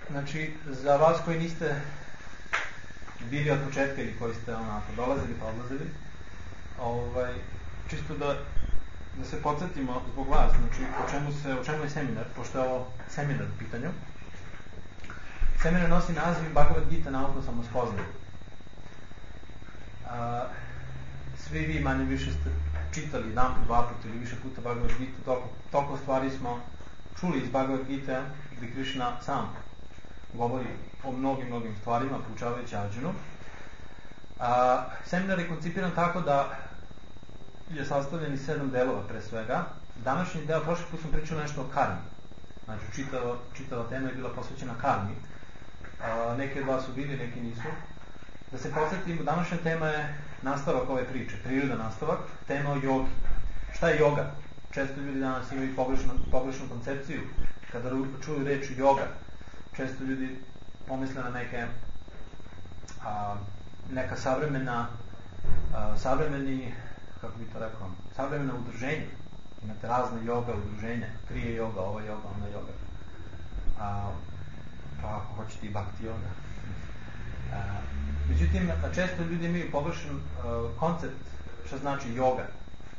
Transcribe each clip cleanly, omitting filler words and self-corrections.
Znači, za vas koji niste bili od početka ili koji ste dolazili pa odlazili, čisto da se podsjetimo zbog vas, znači o čemu je seminar, pošto je ovo seminar u pitanju. Seminar nosi naziv Bhagavad Gita, nauka o samospoznanju. Svi vi manje više ste čitali jedan put, dva put ili više puta Bhagavad Gita, toliko stvari smo čuli iz Bhagavad Gita, gdje Krishna sam govori o mnogim stvarima, poučavajući Arjunu. Seminar je koncipiran tako da je sastavljen iz 7 delova pre svega. Današnji deo, prošli put sam pričao nešto o karmi. Znači, čitava tema je bila posvećena karmi. Neki od vas su bili, neki nisu. Da se podsjetimo, današnja tema je nastavak ove priče, priroda nastavak, tema o jogi. Šta je joga? Često ljudi danas imaju pogrešnu koncepciju. Kada čuju reč joga, često ljudi pomisle na neka savremeni, kako bi to rekao, savremena udruženja. Imate razne joga udruženja, krije joga, ova joga, ona joga. Pa ako hoćete i bhakti joga. Međutim, često ljudi imaju pogrešan koncept što znači joga.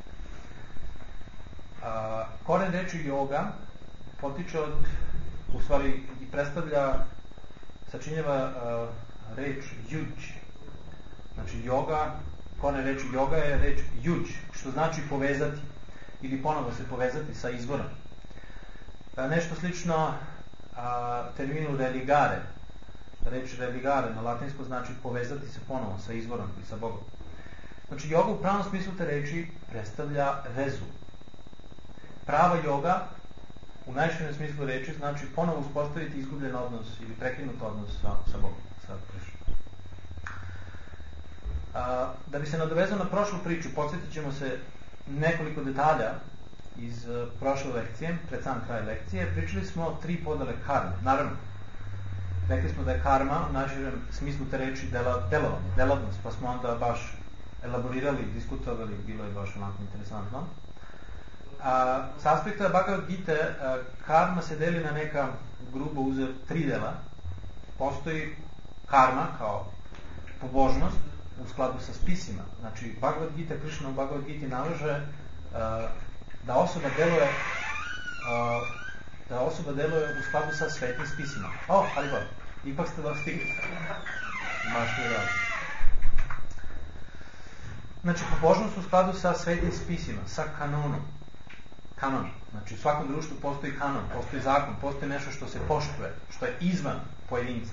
Koren reči joga potiče od, u stvari, i predstavlja, sačinjava reč juđ. Znači, joga, koren reči joga je reč juđ, što znači povezati ili ponovo se povezati sa izvorom. Nešto slično terminu religare. Reč religare na latinsku znači povezati se ponovo sa izvorom i sa Bogom. Znači, joga u pravom smislu te reči predstavlja vezu. Prava joga u najširem smislu reči znači ponovo uspostaviti izgubljen odnos ili prekinut odnos sa Bogom, sa Krišnom. Da bi se nadovezao na prošlu priču, podsjetit ćemo se nekoliko detalja iz prošle lekcije, pred sam kraj lekcije. Pričali smo o 3 podele karme. Naravno, rekli smo da je karma u najširem smislu te reči delatnost, pa smo onda baš elaborirali, diskutovali, bilo je baš onako interesantno. S aspekta Bhagavad Gita karma se deli na neka grubo uze 3 dela. Postoji karma kao pobožnost u skladu sa spisima. Znači, Bhagavad Gita, Krishna u Bhagavad Gita nalaže da osoba deluje u skladu sa svetim spisima. Haribol, ipak ste dostigli. Baš je dobro. Znači, pobožnost u skladu sa svetim spisima, sa kanonom. Kanon. Znači, u svakom društvu postoji kanon, postoji zakon, postoji nešto što se poštuje, što je izvan pojedinca.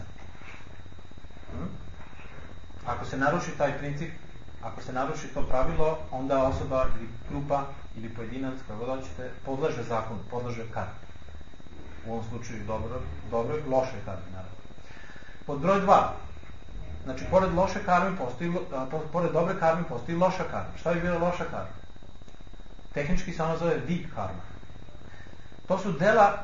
Ako se naruši taj princip, ako se naruši to pravilo, onda osoba ili grupa ili pojedinac, kako god hoćete, podleže zakonu, podleže karmi. U ovom slučaju dobro, loše karmi, naravno. Pod broj 2. Znači, pored loše karme pored dobre karme postoji loša karma. Šta bi bila loša karma? Tehnički se ono zove vikarma. To su dela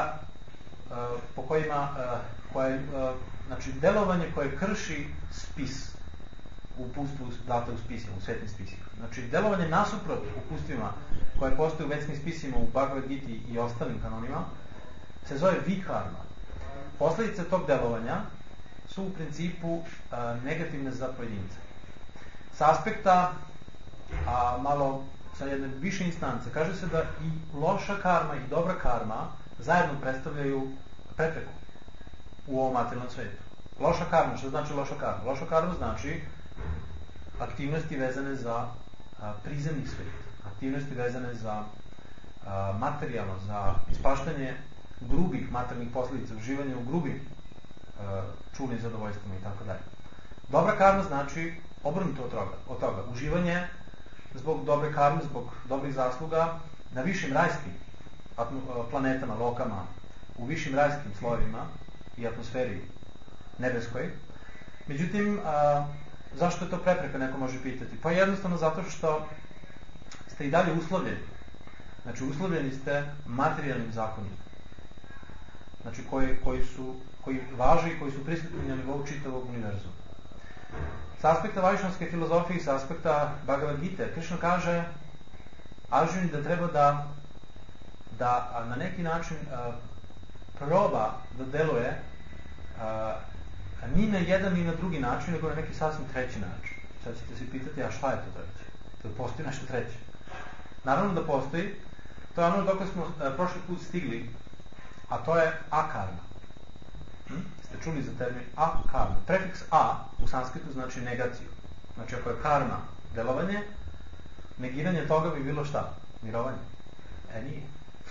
znači delovanje koje krši spis u uputstvu date u spisima, u svetim spisima. Znači, delovanje nasuprot upustvima koje postoje u vetskim spisima, u Bhagavad Giti i ostalim kanonima, se zove vikarma. Posledice tog delovanja su u principu negativne za pojedince. S aspekta malo sa jedne više instance, kaže se da i loša karma i dobra karma zajedno predstavljaju prepreku u ovom materijalnom svetu. Loša karma, što znači loša karma? Loša karma znači aktivnosti vezane za prizemni svet, aktivnosti vezane za materijalno, za ispaštanje grubih materijalnih posljedica, uživanje u grubim čulnim zadovoljstvima i tako dalje. Dobra karma znači obrnuto od toga, uživanje zbog dobre karme, zbog dobrih zasluga na višim rajskim planetama, lokama, u višim rajskim slojevima i atmosferi nebeskoj. Međutim, zašto je to prepreka, neko može pitati? Pa jednostavno zato što ste i dalje uslovljeni. Znači, uslovljeni ste materijalnim zakonima. Znači, koji važe i koji su prisutni na nivou čitavog univerzuma. S aspekta vajšnavske filozofije i s aspekta Bhagavad Gita, Krishna kaže Arjuni da treba da na neki način proba da deluje ni na jedan ni na drugi način, nego na neki sasvim treći način. Sad ćete se pitati, a šta je to treće? Da postoji nešto treće? Naravno da postoji. To je ono dok smo prošli put stigli, a to je akarma. Ste čuli za termin akarma? Prefiks a u sanskritu znači negaciju. Znači ako je karma delovanje, negiranje toga bi bilo šta? Mirovanje. Nije.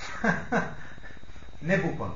Ne bukvalno.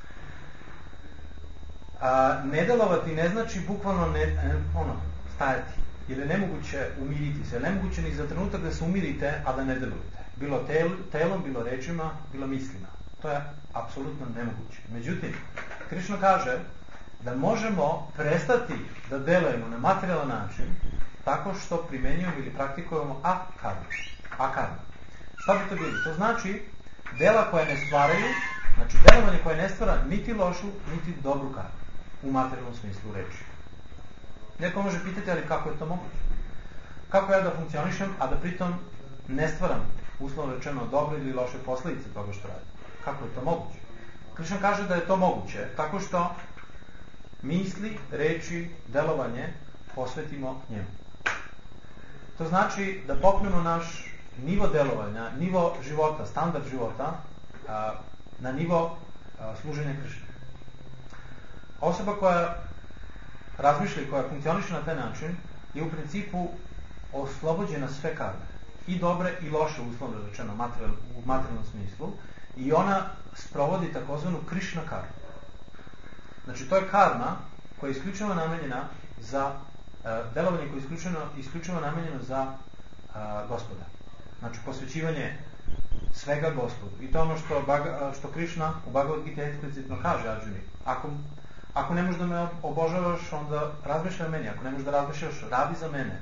Ne delovati ne znači bukvalno stajati. Jer je nemoguće umiriti se. Nemoguće ni za trenutak da se umirite, a da ne delujete. Bilo telom, bilo rečima, bilo mislima. To je apsolutno nemoguće. Međutim, Krišna kaže da možemo prestati da delujemo na materijalan način tako što primenjujemo ili praktikujemo akarma. Šta bi to bilo? To znači dela koje ne stvaraju, znači delovanje koje ne stvara niti lošu, niti dobru karmu u materijalnom smislu reči. Neko može pitati, ali kako je to moguće? Kako ja da funkcionišem, a da pritom ne stvaram, uslovno rečeno, dobre ili loše posledice toga što radim? Kako je to moguće? Krišna kaže da je to moguće tako što misli, reči, delovanje posvetimo njemu. To znači da popnemo naš nivo delovanja, nivo života, standard života na nivo služenja Krišne. Osoba koja razmišlja i koja funkcioniše na taj način je u principu oslobođena sve karme. I dobre i loše, uslovno rečeno, u materijalnom smislu. I ona sprovodi takozvanu Krišna karmu. Znači, to je karma koja je isključivo namenjena za delovanje koje je isključivo namenjeno za Gospoda. Znači, posvećivanje svega Gospodu. I to je ono što Krišna u Bhagavad Gita eksplicitno kaže Arjuni. Ako ne možeš da me obožavaš, onda razmišljaj o meni. Ako ne možeš da razmišljaš, radi za mene.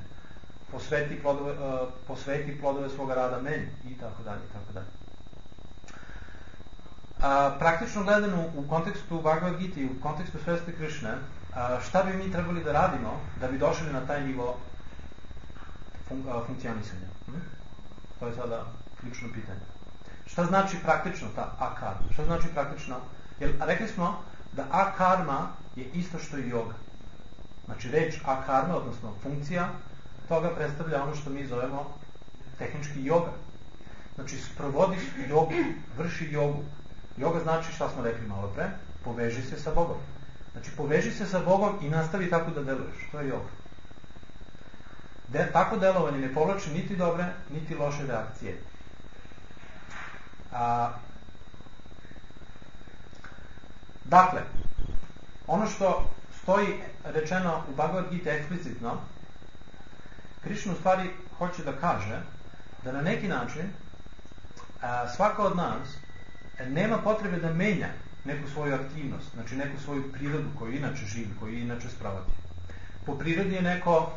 Posveti plodove svoga rada meni. I tako dalje, i tako dalje. Praktično gledano u kontekstu Bhagavad Gita i u kontekstu svesti Krišne, šta bi mi trebali da radimo da bi došli na taj nivo funkcionisanja? To je sada ključno pitanje. Šta znači praktično ta akarma? Šta znači praktično? Jer rekli smo da akarma je isto što i yoga. Znači reč akarma, odnosno funkcija, toga predstavlja ono što mi zovemo tehnički yoga. Znači sprovodiš jogu, vrši jogu. Joga znači, šta smo rekli malo pre, poveži se sa Bogom. Znači poveži se sa Bogom i nastavi tako da deluješ. To je joga. Tako delovanje ne povlači niti dobre, niti loše reakcije. Dakle, ono što stoji rečeno u Bhagavad Gita eksplicitno, Krišna u stvari hoće da kaže da na neki način svako od nas nema potrebe da menja neku svoju aktivnost, znači neku svoju prirodu koju inače živi, koju inače sprovodi. Po prirodi je neko,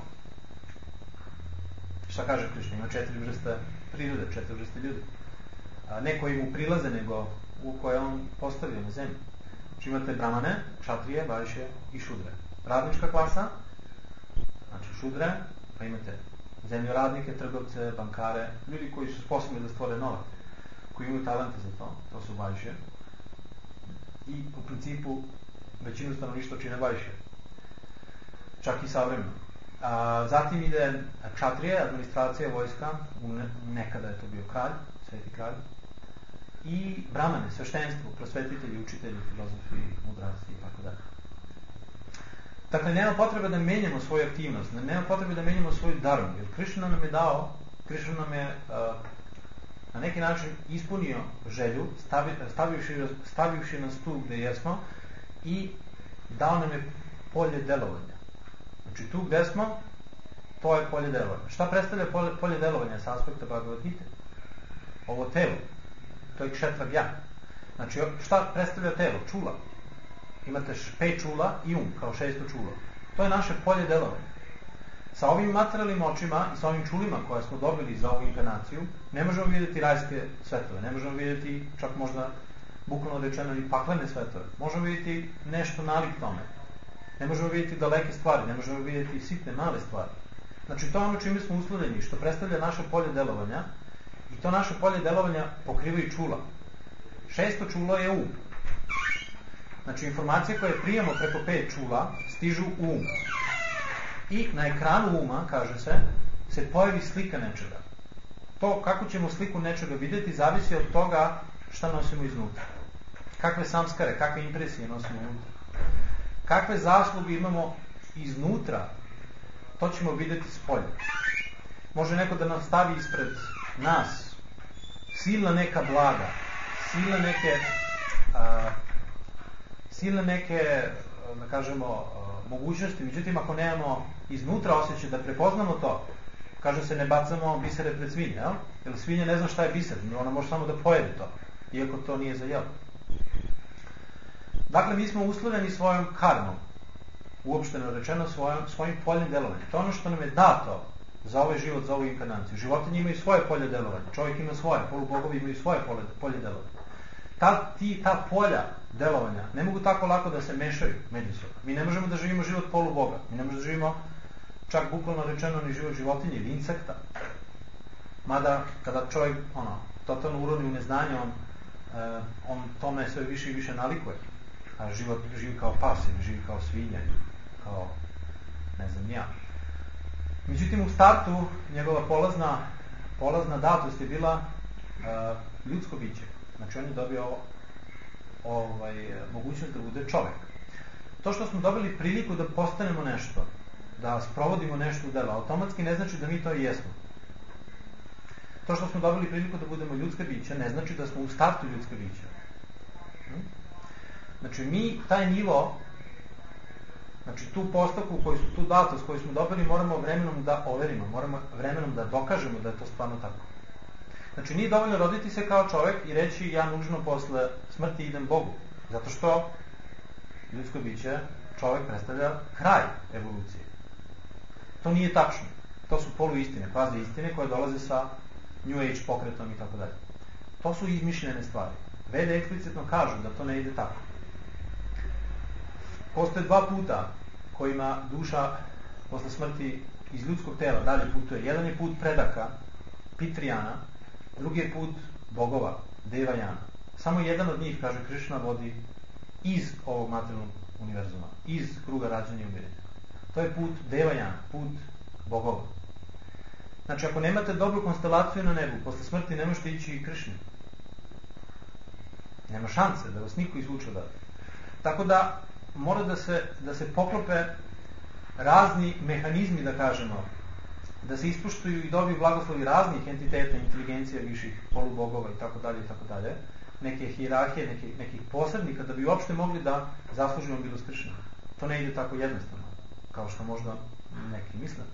šta kaže Krišna, ima 4 vrste prirode, 4 vrste ljudi. Ne koji mu prilaze, nego u koje on postavio na zemlji. Znači imate brahmane, kšatrije, vajšje i šudre. Radnička klasa, znači šudre, pa imate zemljoradnike, trgovce, bankare, ljudi koji su sposobni da stvore novac, koji imaju talente za to su vajšje. I u principu većinu stanovništva čine vajšje. Čak i savremeno. Zatim ide kšatrije, administracija, vojska, nekada je to bio kralj, sveti kralj, i brahmane, sveštenstvo, prosvetitelji, učitelji, filozofi, mudraci i tako dalje. Dakle, nema potrebe da menjamo svoju aktivnost, nema potrebe da menjamo svoju dharmu, jer Krišna nam je dao, Krišna nam je na neki način ispunio želju, stavivši na stup gde jesmo i dao nam je polje delovanja. Znači tu gde smo, to je polje delovanja. Šta predstavlja polje delovanja sa aspekta Bhagavad Gita? Ovo telo, to je kšetragya. Znači šta predstavlja telo? Čula. Imate 5 čula i kao 6. čulo. To je naše polje delovanja. Sa ovim materijalnim očima i sa ovim čulima koje smo dobili za ovu inkarnaciju, ne možemo vidjeti rajske svetove, ne možemo vidjeti čak možda bukvalno rečeno i paklene svetove. Možemo vidjeti nešto nalik tome. Ne možemo vidjeti daleke stvari, ne možemo vidjeti sitne, male stvari. Znači to je ono čime smo uslovljeni, što predstavlja naše polje delovanja, i to naše polje delovanja pokriva i čula. 6. čulo je Znači, informacije koje prijemo preko 5 čula stižu u um. I na ekranu uma, kaže se pojavi slika nečega. To kako ćemo sliku nečega vidjeti zavisi od toga šta nosimo iznutra. Kakve samskare, kakve impresije nosimo unutra. Kakve zasluge imamo iznutra, to ćemo vidjeti spolje. Može neko da nam stavi ispred nas silna neka blaga, silne neke, da kažemo, mogućnosti. Međutim, ako nemamo iznutra osjećaj da prepoznamo to, kaže se ne bacamo bisere pred svinje, jer svinja ne zna šta je biser, ona može samo da pojede to, iako to nije za jelo. Dakle, mi smo uslovljeni svojom karmom, uopšteno rečeno svojim poljem delovanja. To je ono što nam je dato za ovaj život, za ovu inkarnaciju. Životinje imaju svoje polje delovanja, čovjek ima svoje, polubogovi imaju svoje polje delovanja. Ta polja delovanja ne mogu tako lako da se mešaju međusobno. Mi ne možemo da živimo život poluboga, mi ne možemo da živimo čak bukvalno rečeno ni život životinje ili insekta. Mada kada čovjek totalno urodi u neznanje, on tome sve više i više nalikuje. A život živi kao pas ili živi kao svinja ili kao ne znam ja. Međutim, u startu njegova polazna datost je bila ljudsko biće. Znači, on je dobio mogućnost da bude čovjek. To što smo dobili priliku da postanemo nešto, da sprovodimo nešto u delo, automatski ne znači da mi to i jesmo. To što smo dobili priliku da budemo ljudska bića, ne znači da smo u startu ljudska bića. Znači, mi taj nivo, znači tu postavku, tu datost koju smo dobili, moramo vremenom da overimo, moramo vremenom da dokažemo da je to stvarno tako. Znači, nije dovoljno roditi se kao čovjek i reći ja nužno posle smrti idem Bogu. Zato što ljudsko biće, čovjek predstavlja kraj evolucije. To nije tačno. To su poluistine, kvazi istine koje dolaze sa New Age pokretom i tako dalje. To su izmišljene stvari. Vede eksplicitno kažu da to ne ide tako. Postoje 2 puta kojima duša posle smrti iz ljudskog tela dalje putuje. Jedan je put predaka, Pitrijana, drugi je put bogova, Devajana. Samo jedan od njih, kaže Krišna, vodi iz ovog materijalnog univerzuma, iz kruga rađanja i umirenja. To je put Devajana, put bogova. Znači, ako nemate dobru konstelaciju na nebu, posle smrti ne možete ići i Krišni. Nema šanse da vas niko izvuče odavde. Tako da mora da se poklope razni mehanizmi, da kažemo, da se ispoštuju i dobiju blagoslovi raznih entiteta, inteligencija, viših polubogova i tako dalje, neke hijerarhije, nekih posrednika, da bi uopšte mogli da zaslužimo milost Krišne. To ne ide tako jednostavno, kao što možda neki misle.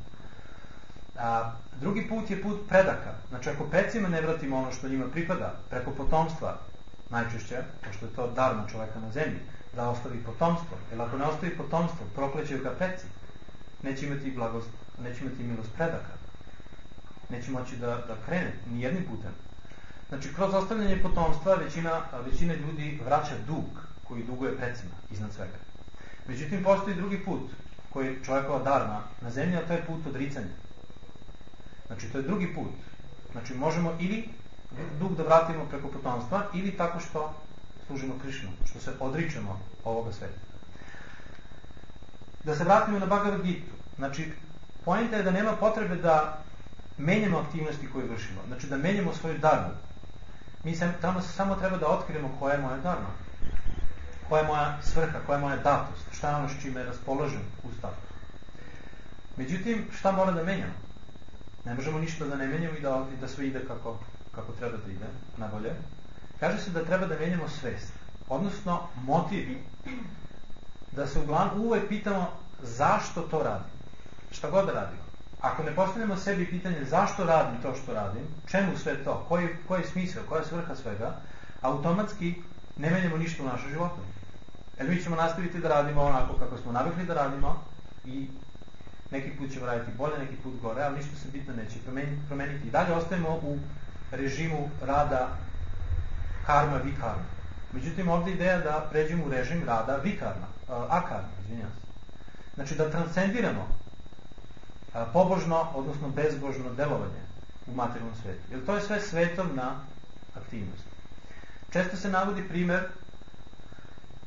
Drugi put je put predaka. Znači, ako precima ne vratimo ono što njima pripada, preko potomstva, najčešće, pošto je to darma čoveka na zemlji, da ostavi potomstvo. Jer ako ne ostavi potomstvo, proklećaju ga preci. Neće imati blagost, neće imati milost predaka. Neće moći da krene ni jednim putem. Znači, kroz ostavljanje potomstva većina ljudi vraća dug koji duguje precima iznad svega. Međutim, postoji drugi put koji je čovjekova darma na zemlji, a to je put odricanja. Znači, to je drugi put. Znači, možemo ili dug da vratimo preko potomstva, ili tako što služimo Krišnu, što se odričemo ovoga sveta. Da se vratimo na Bhagavad Gitu. Znači, poenta je da nema potrebe da menjamo aktivnosti koje vršimo. Znači, da menjamo svoju darmu. Mi tamo samo treba da otkrijemo koja je moja darma. Koja je moja svrha, koja je moja datost. Šta je ono s čime raspoložem u startu. Međutim, šta mora da menjamo? Ne možemo ništa da ne menjamo i da sve ide kako treba da ide, najbolje. Kaže se da treba da menjamo svest. Odnosno, motivi. Da se uglavnom uvek pitamo zašto to radim. Šta god da radimo. Ako ne postavljamo sebi pitanje zašto radim to što radim, čemu sve to, koji je smisao, koja je svrha svega, automatski ne menjamo ništa u našem životu. Jer mi ćemo nastaviti da radimo onako kako smo navikli da radimo i neki put ćemo raditi bolje, neki put gore, ali ništa se bitno neće promeniti. I dalje ostajemo u režimu rada karma, vikarma. Međutim, ovdje ideja da pređemo u režim rada vikarma, akarma, izvinjam se. Znači da transcendiramo pobožno, odnosno bezbožno delovanje u materijalnom svetu. Jer to je sve svetovna aktivnost. Često se navodi primer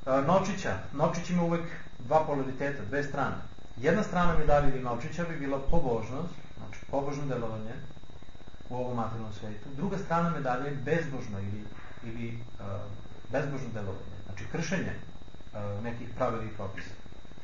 novčića. Novčić ima uvek dva polariteta, dve strane. Jedna strana medalje ili novčića bi bila pobožnost, znači pobožno delovanje u ovom materijalnom svetu. Druga strana medalje je bezbožno ili bezbožno delovanje, znači kršenje nekih pravila i propisa.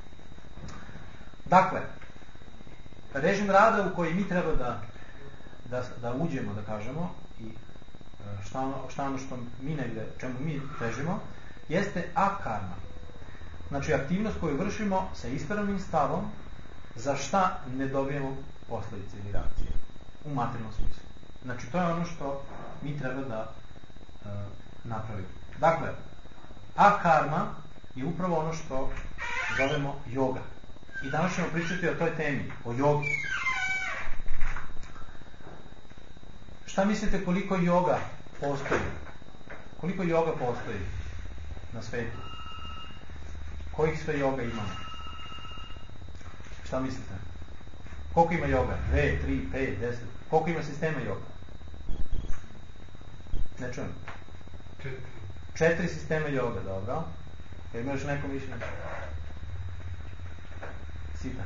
Dakle, režim rada u koji mi treba da uđemo, da kažemo, i šta ono što mi negde, čemu mi težimo, jeste akarma. Znači, aktivnost koju vršimo sa ispravnim stavom za šta ne dobijemo posledice ili reakcije u materijalnom smislu. Znači, to je ono što mi treba da napravimo. Dakle, akarma je upravo ono što zovemo yoga. I danas ćemo pričati o toj temi, o jogi. Šta mislite koliko yoga postoji? Koliko yoga postoji na svetu? Kojih sve yoga imamo? Šta mislite? Koliko ima yoga? 2, 3, 5, 10? Koliko ima sistema yoga? Ne čujem. 4 sistema yoga, dobro. Jel imaš neko mišljenje? Sita.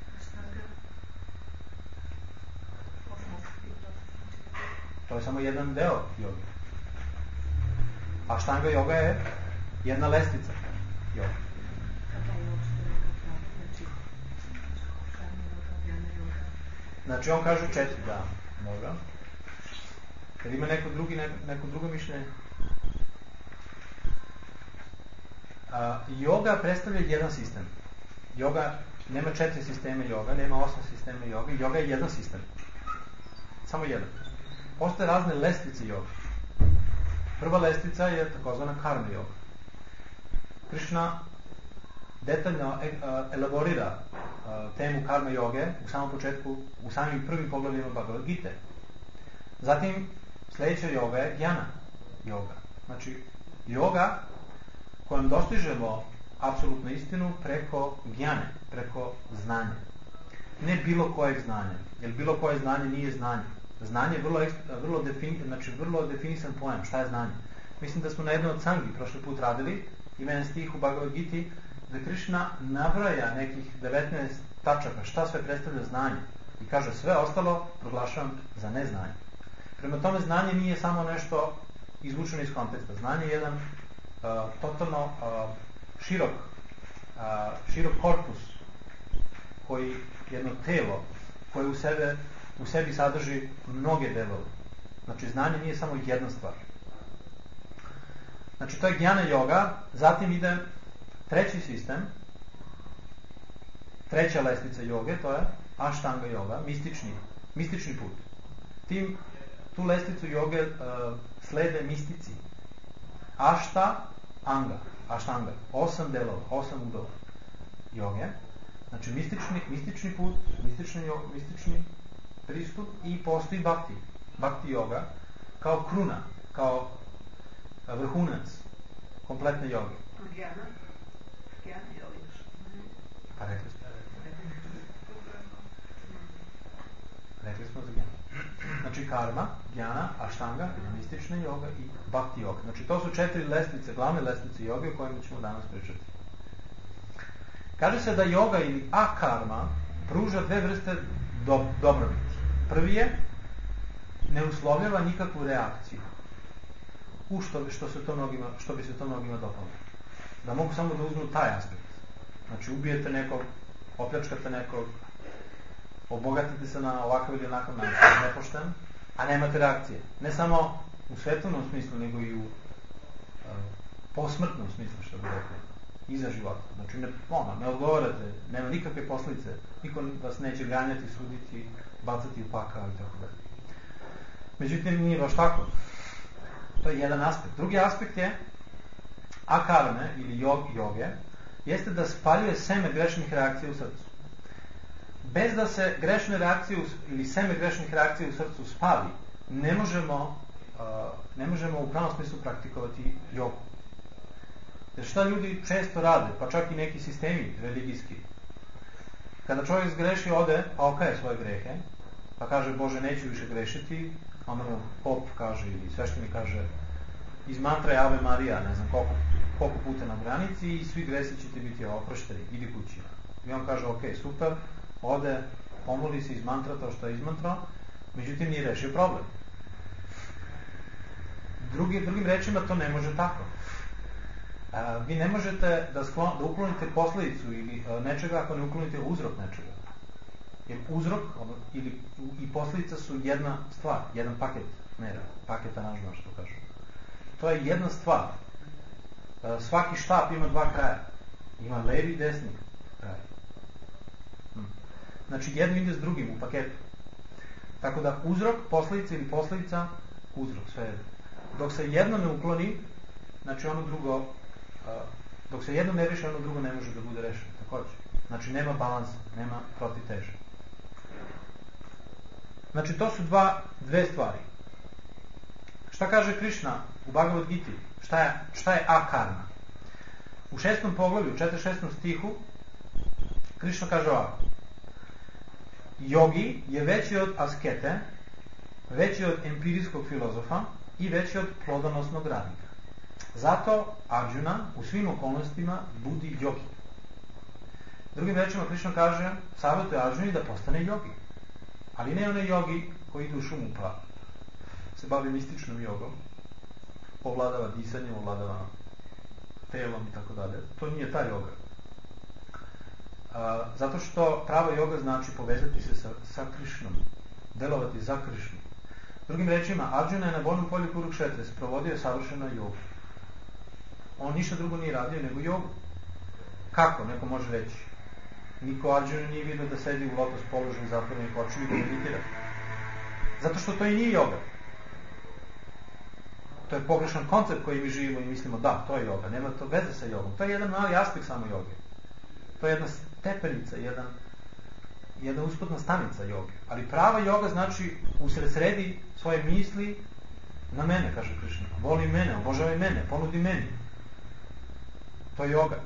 To je samo jedan deo joge. Ashtanga yoga je jedna lestvica joge. Znači on kaže 4, da. Dobro. Kad ima neko drugo mišljenje? Yoga predstavlja jedan sistem. Yoga nema 4 sisteme joga, nema 8 sistema joga. Yoga je jedan sistem. Samo jedan. Postoje razne lestvice joga. Prva lestvica je takozvana karma joga. Krishna detaljno elaborira temu karma joge u samom početku, u samim prvim poglavljima Bhagavad Gite. Zatim sljedeća joga je jnana joga. Znači, joga kojom dostižemo apsolutnu istinu preko gjane, preko znanja. Ne bilo kojeg znanja, jer bilo koje znanje nije znanje. Znanje je vrlo definisan pojam. Šta je znanje? Mislim da smo na jednoj od sangi prošli put radili, ima jedan stih u Bhagavad Giti, da Krishna nabraja nekih 19 tačaka šta sve predstavlja znanje. I kaže sve ostalo proglašavam za neznanje. Prema tome znanje nije samo nešto izvučeno iz konteksta. Znanje je jedan totalno širok korpus, koji jedno telo koje u sebi sadrži mnoge delove. Znači znanje nije samo jedna stvar. Znači to je jnana yoga, zatim ide treći sistem, treća lestvica joge, to je ashtanga yoga, mistični put. Tu lestvicu joge slede mistici. Ashtanga, 8 delova, 8 udova joge. Znači mistični put, mistični pristup i postoji bhakti yoga kao kruna, kao vrhunac kompletne joge. Pa rekli smo za jnana. Znači karma, jnana, ashtanga, mistična joga i bhakti yoga. Znači to su 4 lestvice, glavne lestvice joge o kojima ćemo danas pričati. Kaže se da joga ili akarma pruža dve vrste dobrobiti. Prvi je ne uslovljava nikakvu reakciju. Što bi se to mnogima dopalo. Da mogu samo da uzmu taj aspekt. Znači ubijete nekog, opljačkate nekog, obogatite se na ovakav ili onakav način, nepošten, a nemate reakcije. Ne samo u svetovnom smislu, nego i u posmrtnom smislu, što bi rekli, iza života. Znači ne odgovarate, nema nikakve posljedice, niko vas neće ganjati, suditi, bacati u pakao i tako dalje. Međutim, nije baš tako. To je jedan aspekt. Drugi aspekt je akarme ili joge, jeste da spaljuje seme grešnih reakcija u srcu. Bez da se grešne reakcije ili seme grešnih reakcija u srcu spali, ne možemo u pravom smislu praktikovati jogu. Jer šta ljudi često rade, pa čak i neki sistemi religijski. Kada čovjek zgreši, ode, pa okaje svoje grehe, pa kaže Bože neću više grešiti, onda mu pop kaže ili sveštenik kaže iz mantre Ave Marija, ne znam koliko koliko puta na granici i svi gresi će ti biti oprošteni, idi kući. I on kaže, ok, super, ode, pomoli se, izmantratao što je izmantrao, međutim nije rešio problem. Drugim rečima to ne može tako. Vi ne možete da uklonite posledicu ili nečega ako ne uklonite uzrok nečega. Jer uzrok i posledica su jedna stvar, jedan paket mera, paket aranžmana što kažu. To je jedna stvar. Svaki štap ima dva kraja. Ima levi i desni kraj. Znači jedno ide s drugim u paketu. Tako da uzrok, posledica ili posledica, uzrok, sve je. Dok se jedno ne ukloni, znači ono drugo, dok se jedno ne reši, ono drugo ne može da bude rešeno. Takođe. Znači nema balansa, nema protivteže. Znači to su dve stvari. Šta kaže Krišna u Bhagavad Giti? Šta je akarma? U 6. poglavlju, u 46. stihu, Krišna kaže ovako. Yogi je veći od askete, veći od empirijskog filozofa i veći od plodonosnog radnika. Zato Arjuna u svim okolnostima budi yogi. Drugim rečima Krišna kaže, savjetuje Arjuni da postane yogi. Ali ne onaj yogi koji ide u šumu pa se bavi mističnom jogom, ovladava disanjem, ovladava telom i tako dalje. To nije ta joga. Zato što prava joga znači povezati se sa Krišnom, delovati za Krišnu. Drugim rečima, Arjuna je na bojnom polju Kurukšetre sprovodio savršeno jogu. On ništa drugo nije radio nego jogu. Kako? Neko može reći. Niko Arjuna nije vidio da sedi u lotos položaju zatvorenih očiju i da meditira. Zato što to i nije joga. To je pogrešan koncept koji mi živimo i mislimo da, to je joga. Nema to veze sa jogom. To je jedan mali aspekt samo joge. To je jedna stepenica, jedna usputna stanica joge. Ali prava joga znači usredsredi svoje misli na mene, kaže Krišna. Voli mene, obožavaj mene, ponudi meni. To je joga.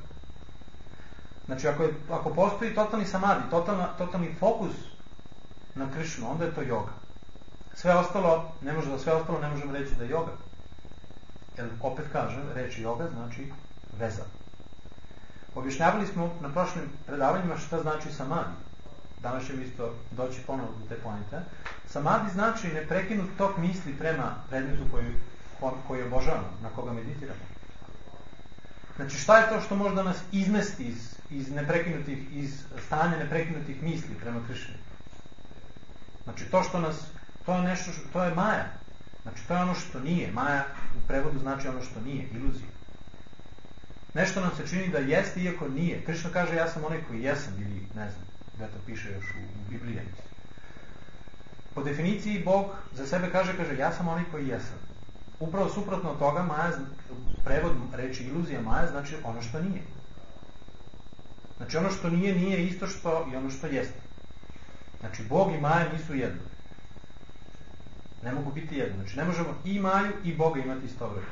Znači ako postoji totalni samadi, totalni fokus na Krišnu, onda je to joga. Sve ostalo ne možemo reći da je joga. Jer opet kažem, reč joga znači veza. Objašnjavali smo na prošlim predavanjima šta znači samadi. Danas ćemo isto doći ponovo do te pointe. Samadi znači neprekinut tok misli prema predmetu koji obožavamo, na koga meditiramo. Znači šta je to što može da nas izmesti iz stanja neprekinutih misli prema Krišni? Znači to je maja. Znači to je ono što nije. Maja u prevodu znači ono što nije, iluzija. Nešto nam se čini da jeste iako nije. Krišna kaže ja sam onaj koji jesam ili ne znam, gde to piše još u Bibliji. Po definiciji Bog za sebe kaže ja sam onaj koji jesam. Upravo suprotno od toga maja, prevod reči iluzija maja znači ono što nije. Znači ono što nije isto što i ono što jeste. Znači Bog i maja nisu jedno. Ne mogu biti jedno. Znači ne možemo i maju i Boga imati istovremeno.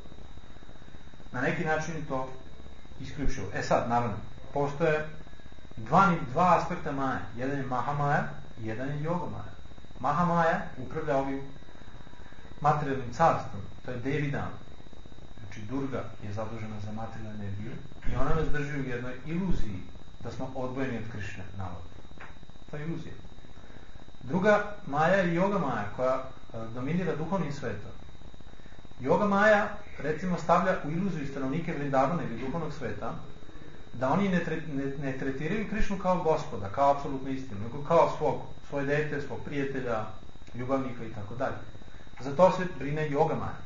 Na neki način to isključivo. Sad, naravno, postoje dva aspekta maja. Jedan je Mahamaja i jedan je Yoga maja. Mahamaja upravlja ovim materijalnim carstvom. To je Devidan. Znači Durga je zadužena za materijalnu energiju i ona nas drži u jednoj iluziji da smo odvojeni od Krišne, navodno. To je iluzija. Druga maja je Yoga maja koja dominira duhovnim svetom. Yoga maja recimo stavlja u iluziju stanovnike Vrindavana ili duhovnog sveta da oni ne tretiraju Krišnu kao gospoda, kao apsolutnu istinu, nego kao svoje dete, svog prijatelja, ljubavnika i tako dalje. Za to se brine Yoga maja.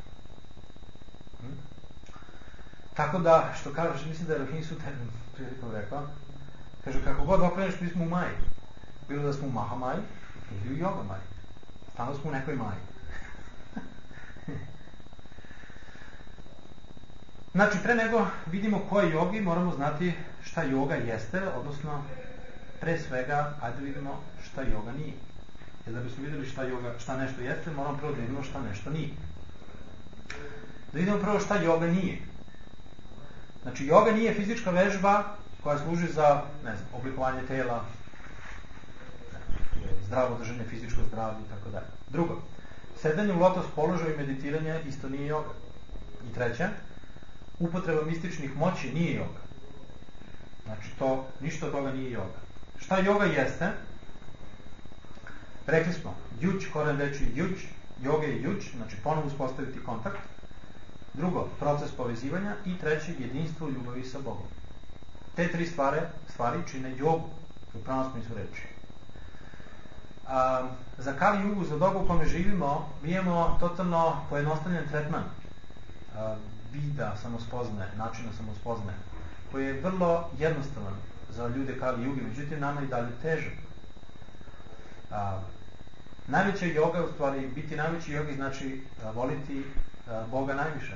Tako da, što kažeš, mislim da je Rohin Suter prilikom rekao, kaže kako god okreneš mi smo u maji. Bilo da smo u Mahamaji ili u Yoga maji. Stalno smo u nekoj maji. Znači, pre nego vidimo ko je jogi, moramo znati šta joga jeste, odnosno, pre svega, ajde vidimo šta joga nije. Jer da bismo videli šta nešto jeste, moramo prvo da vidimo šta nešto nije. Da vidimo prvo šta joga nije. Znači, joga nije fizička vežba koja služi za, oblikovanje tela, zdravo održanje, fizičko zdravlje i tako dalje. Drugo, sedanje u lotos položaju i meditiranje isto nije joga. I treće, upotreba mističnih moći nije joga. Znači, ništa od toga nije joga. Šta joga jeste? Rekli smo, juč, koren reči juč, joga je juč, znači ponovo uspostaviti kontakt. Drugo, proces povezivanja. I treće, jedinstvo u ljubavi sa Bogom. Te tri stvari čine jogu, u pravom smislu reči. Za Kali Jugu, za dobu u kome živimo, mi imamo totalno pojednostavljen tretman vida samospoznaje, načina samospoznaje, koji je vrlo jednostavan za ljude Kali Juge, međutim nama i dalje teže. Najveća joga, u stvari, biti najveći jogi znači voliti Boga najviše.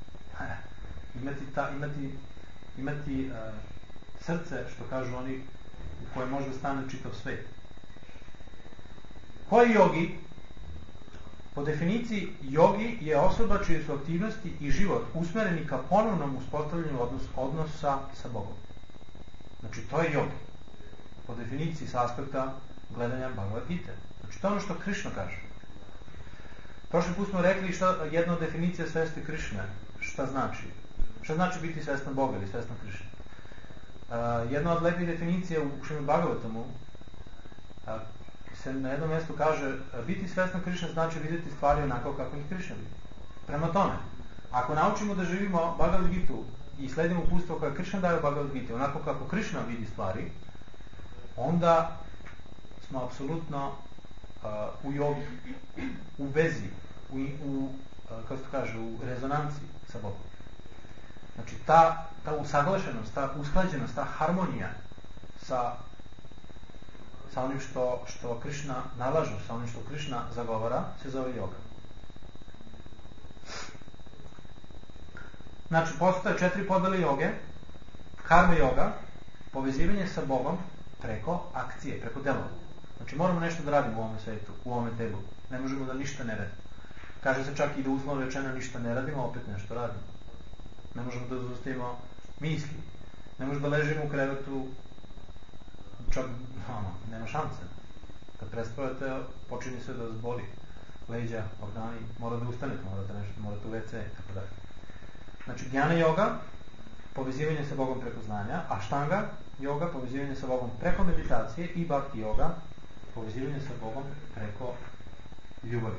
Imati srce, što kažu oni, u koje može stane čitav svet. Ko je jogi? Po definiciji, jogi je osoba čije su aktivnosti i život usmereni ka ponovnom uspostavljanju odnosa sa Bogom. Znači, to je jogi. Po definiciji, sa aspekta gledanja Bhagavad Gita. Znači, to je ono što Krišna kaže. Prošli put smo rekli jedna od definicija svesti Krišne. Šta znači? Šta znači biti svestan Boga ili svestan Krišne? Jedna od lepih definicija u Šrimad Bhagavatamu se na jednom mjestu kaže biti svestan Krišne znači vidjeti stvari onako kako ih Krišna vidi. Prema tome, ako naučimo da živimo Bhagavad Gitu i sledimo uputstvo koje Krišna daje u Bhagavad Gita onako kako Krišna vidi stvari, onda smo apsolutno u jogi, u vezi, kako se kaže, u rezonanci sa Bogom. Znači, ta usaglašenost, ta usklađenost, ta harmonija sa onim što Krišna nalaže, sa onim što Krišna zagovara, se zove joga. Znači, postoje 4 podele joge. Karma joga, povezivanje sa Bogom preko akcije, preko delova. Znači, moramo nešto da radimo u ovome svetu, u ovome telu. Ne možemo da ništa ne radimo. Kaže se čak i da uslovno rečeno ništa ne radimo, opet nešto radimo. Ne možemo da zaustavimo misli. Ne možemo da ležimo u krevetu, čak, nema šanse. Kad prespavate, počinje sve da vas boli. Leđa, organi, mora da ustanete, morate u WC, tako dalje. Znači, Dhyana yoga, povezivanje sa Bogom preko znanja, Ashtanga yoga, povezivanje sa Bogom preko meditacije i Bhakti yoga, povezivanje sa Bogom preko ljubavi.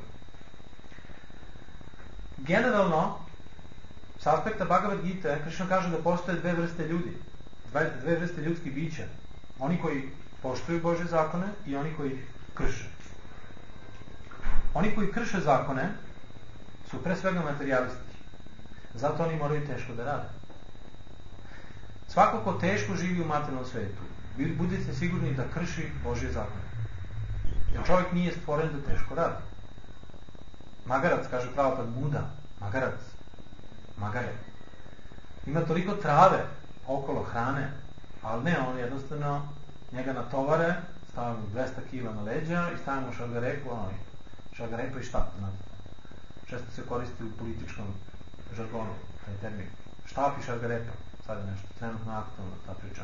Generalno, s aspekta Bhagavad Gita, Krišna kaže da postoje 2 vrste ljudi, 2 vrste ljudskih bića. Oni koji poštuju Božje zakone i oni koji ih krše. Oni koji krše zakone su pre svega materijalisti. Zato oni moraju teško da rade. Svako ko teško živi u materijalnom svetu, budite sigurni da krši Božje zakone. Jer čovjek nije stvoren da teško radi. Magarac, kaže Prabhupada, muda, magare. Ima toliko trave okolo hrane, ali ne, on jednostavno njega natovare, stavimo 200 kila na leđa i stavimo šargarepu i štap, znate. Često se koristi u političkom žargonu, taj termin. Štap i šargarepa, sad je nešto trenutno aktualno ta priča.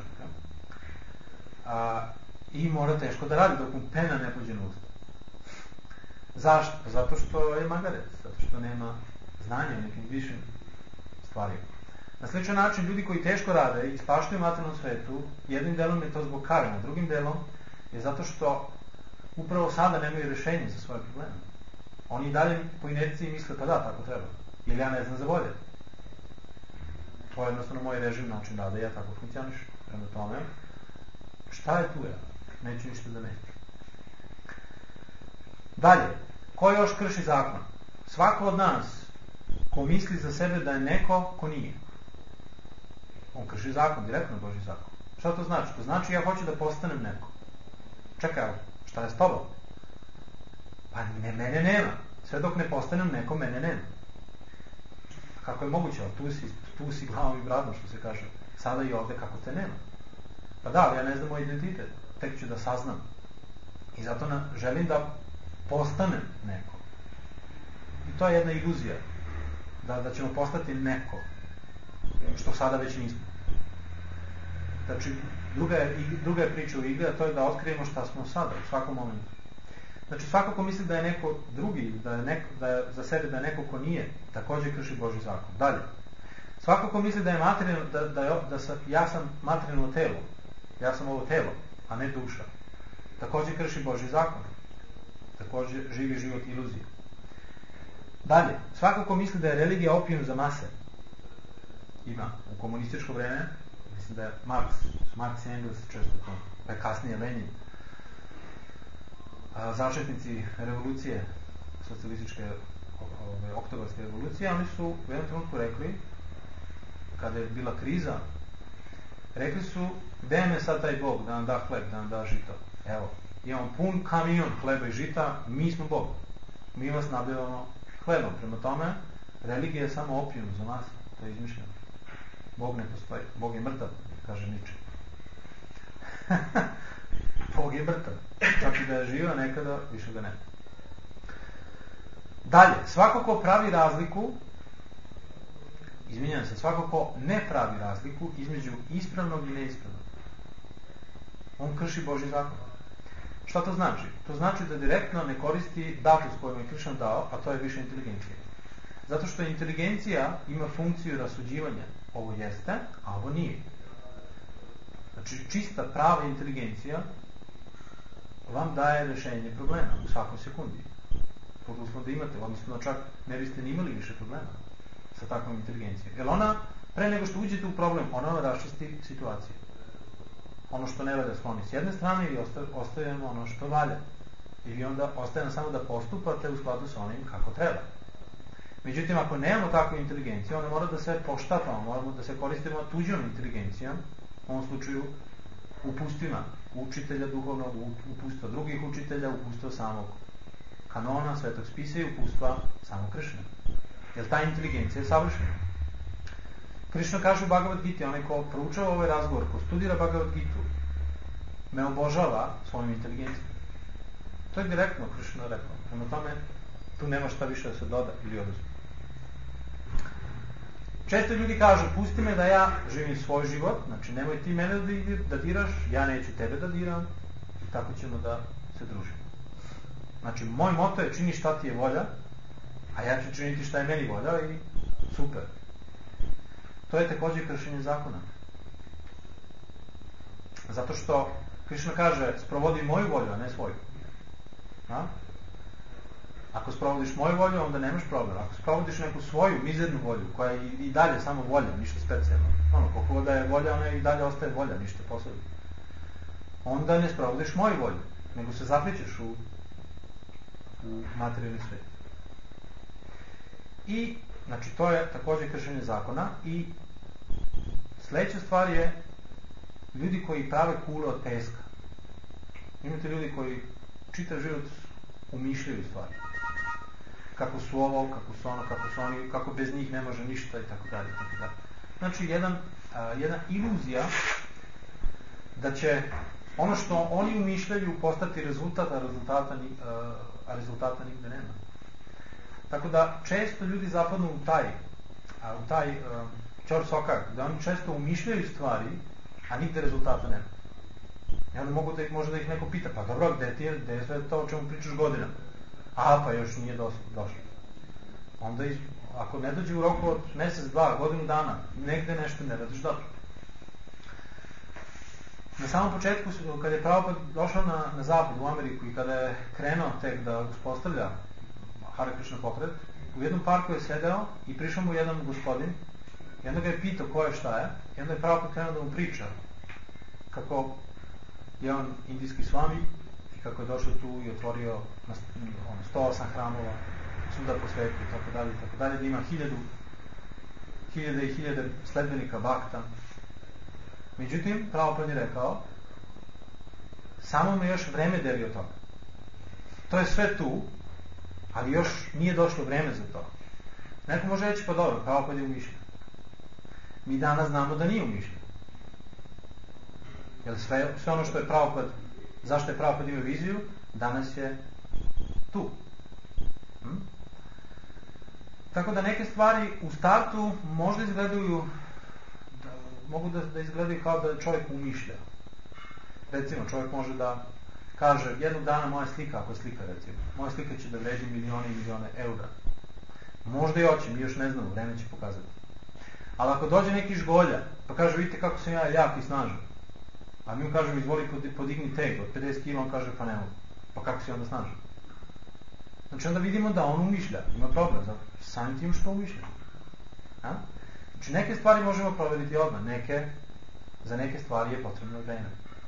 I mora teško da radi dok mu pena ne pođe na usta. Zašto? Zato što je magarec, zato što nema znanja o nekim višim stvarima. Na sličan način, ljudi koji teško rade i ispaštaju u materijalnom svetu, jednim delom je to zbog karma, drugim delom je zato što upravo sada nemaju rješenje za svoje probleme. Oni i dalje po inerciji misle, pa da, tako treba. Jer ja ne znam za bolje. To je jednostavno moj režim, način rada, ja tako funkcionišem. Prema tome, šta je tu ja? Neću ništa da neću. Dalje, ko još krši zakon? Svako od nas ko misli za sebe da je neko ko nije. On krši zakon, direktno Božji zakon. Šta to znači? To znači ja hoću da postanem neko. Čekaj, šta je s tobom? Pa mene nema. Sve dok ne postanem neko, mene nema. Kako je moguće? Tu si glavom i bradom, što se kaže. Sada i ovde kako te nema. Pa da, ali ja ne znam moj identitet. Tek ću da saznam. I zato želim da postanem neko. I to je jedna iluzija. Da ćemo postati neko. Što sada već nismo. Znači, druga je priča u igri, a to je da otkrijemo šta smo sada, u svakom momentu. Znači, svako ko misli da je neko drugi, da je za sebe da je neko ko nije, također krši Božji zakon. Dalje. Svako ko misli da je materijalno, ja sam materijalno telo, ja sam ovo telo, a ne duša, također krši Božji zakon. Također živi život iluzije. Dalje, svako ko misli da je religija opijum za mase, ima u komunističko vreme, mislim da je Marks i Engels često to, pa je kasnije Lenin, začetnici revolucije, socijalističke oktobarske revolucije, oni su u jednom trenutku rekli, kada je bila kriza, rekli su, gde je sad taj Bog da nam da hleb, da nam da žito? Evo, imamo pun kamion hleba i žita, mi smo Bog. Mi vas nabivamo hlebom. Prema tome, religija je samo opijum za nas, to je izmišljeno. Bog ne postoji, Bog je mrtav, kaže Nietzsche. Bog je mrtav. Čak i da je živa nekada, više ga ne. Dalje, svako ko pravi razliku, izvinjam se, svako ko ne pravi razliku između ispravnog i neispravnog, on krši Božji zakon. Šta to znači? To znači da direktno ne koristi datus koju je Kršan dao, a to je više inteligencija. Zato što inteligencija ima funkciju rasuđivanja. Ovo jeste, a ovo nije. Znači, čista, prava inteligencija vam daje rešenje problema u svakoj sekundi. Pod uslovom da imate, odnosno čak ne biste ni imali više problema sa takvom inteligencijom. Jer ona, pre nego što uđete u problem, ona vam raščisti situaciju. Ono što ne valja skloni s jedne strane i ostavljamo ono što valja. I vi onda ostaje samo da postupate u skladu sa onim kako treba. Međutim, ako nemamo takvu inteligenciju, onda mora da se poštapamo, moramo da se koristimo tuđom inteligencijom, u ovom slučaju upustvima učitelja duhovnog, upustva drugih učitelja, upustva samog kanona, svetog spisa i upustva samog Krišne. Jer ta inteligencija je savršena. Krišna kaže u Bhagavad Gita, onaj ko proučava ovaj razgovor, ko studira Bhagavad Gitu, me obožava svojom inteligencijom. To je direktno Krišna rekao. Prema tome, tu nema šta više da se doda ili oduzme. Često ljudi kažu, pusti me da ja živim svoj život, znači nemoj ti mene da diraš, ja neću tebe da diram i tako ćemo da se družimo. Znači, moj moto je čini šta ti je volja, a ja ću činiti šta je meni volja i super. To je također kršenje zakona. Zato što Krišna kaže, sprovodi moju volju, a ne svoju. A? Ako sprovodiš moju volju, onda nemaš problem. Ako sprovodiš neku svoju mizernu volju, koja je i dalje samo volja, ništa specijalno. Koliko da je volja, ona i dalje ostaje volja, ništa posebno. Onda ne sprovodiš moju volju, nego se zapličeš u materijalni svet. I, znači, to je također kršenje zakona. I sledeća stvar je ljudi koji prave kule od peska. Imate ljudi koji čitav život umišljaju stvari. Kako su ovo, kako su ono, kako su oni, kako bez njih ne može ništa i tako dalje. Znači, jedna iluzija da će ono što oni umišljaju postati rezultat, a rezultata nigde nema. Tako da često ljudi zapadnu u taj čor sokak, da oni često umišljaju stvari, a nigde rezultata nema. I onda može da ih neko pita, pa dobro, gde je sve to o čemu pričaš godina? A, pa još nije došlo. Onda, ako ne dođe u roku od mesec, 2, godinu dana, negde nešto ne radiš dobro. Na samom početku, kada je Prabhupada došao na zapad, u Ameriku, i kada je krenuo tek da uspostavlja Hare Krishna pokret, u jednom parku je sedeo i prišao mu jedan gospodin i onda ga je pitao ko je šta je i onda je Prabhupada krenuo da mu priča kako je on indijski svami i kako je došao tu i otvorio 108 hramova svuda po svetu i tako dalje, da ima hiljade i hiljade sledbenika bakta. Međutim, Prabhupada je rekao, samo me još vreme deli od toga. To je sve tu, ali još nije došlo vreme za to. Neko može reći, pa dobro, Prabhupada je umišljen. Mi danas znamo da nije umišljen. Jer sve ono što je Prabhupada, zašto je Prabhupada imao viziju, danas je tu. Tako da neke stvari u startu možda izgledaju, mogu da izgledaju kao da čovjek umišlja. Recimo, čovjek može da kaže, jednog dana moja slika, ako je slika recimo, moja slika će da vredi milione i milione eura. Možda i hoće, mi još ne znamo, vreme će pokazati. Ali ako dođe neki žgolja, pa kaže, vidite kako sam ja jak i snažan, a mi mu kažemo, izvoli podigni teg od 50 kg, on kaže, pa ne mogu. Pa kako si onda snažan? Znači onda vidimo da on umišlja, ima problem, samim tim što umišlja. Znači neke stvari možemo proveriti odmah, za neke stvari je potrebno vreme.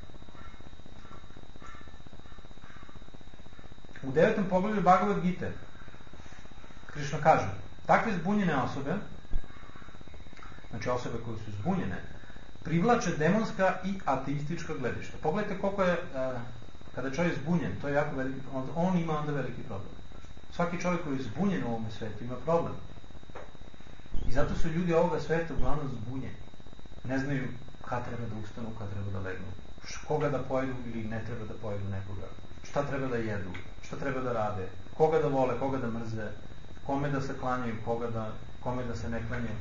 U 9. poglavlju Bhagavad Gite Krišna kaže, takve zbunjene osobe, znači osobe koje su zbunjene, privlače demonska i ateistička gledišta. Pogledajte koliko je, kada je čovjek zbunjen, to je jako veliki, on ima onda veliki problem. Svaki čovjek koji je zbunjen u ovome svetu ima problem. I zato su ljudi ovoga sveta uglavnom zbunjeni. Ne znaju kad treba da ustanu, kad treba da legnu, koga da pojedu ili ne treba da pojedu nekoga, šta treba da jedu, šta treba da rade, koga da vole, koga da mrze, kome da se klanjaju, kome da se ne klanjaju,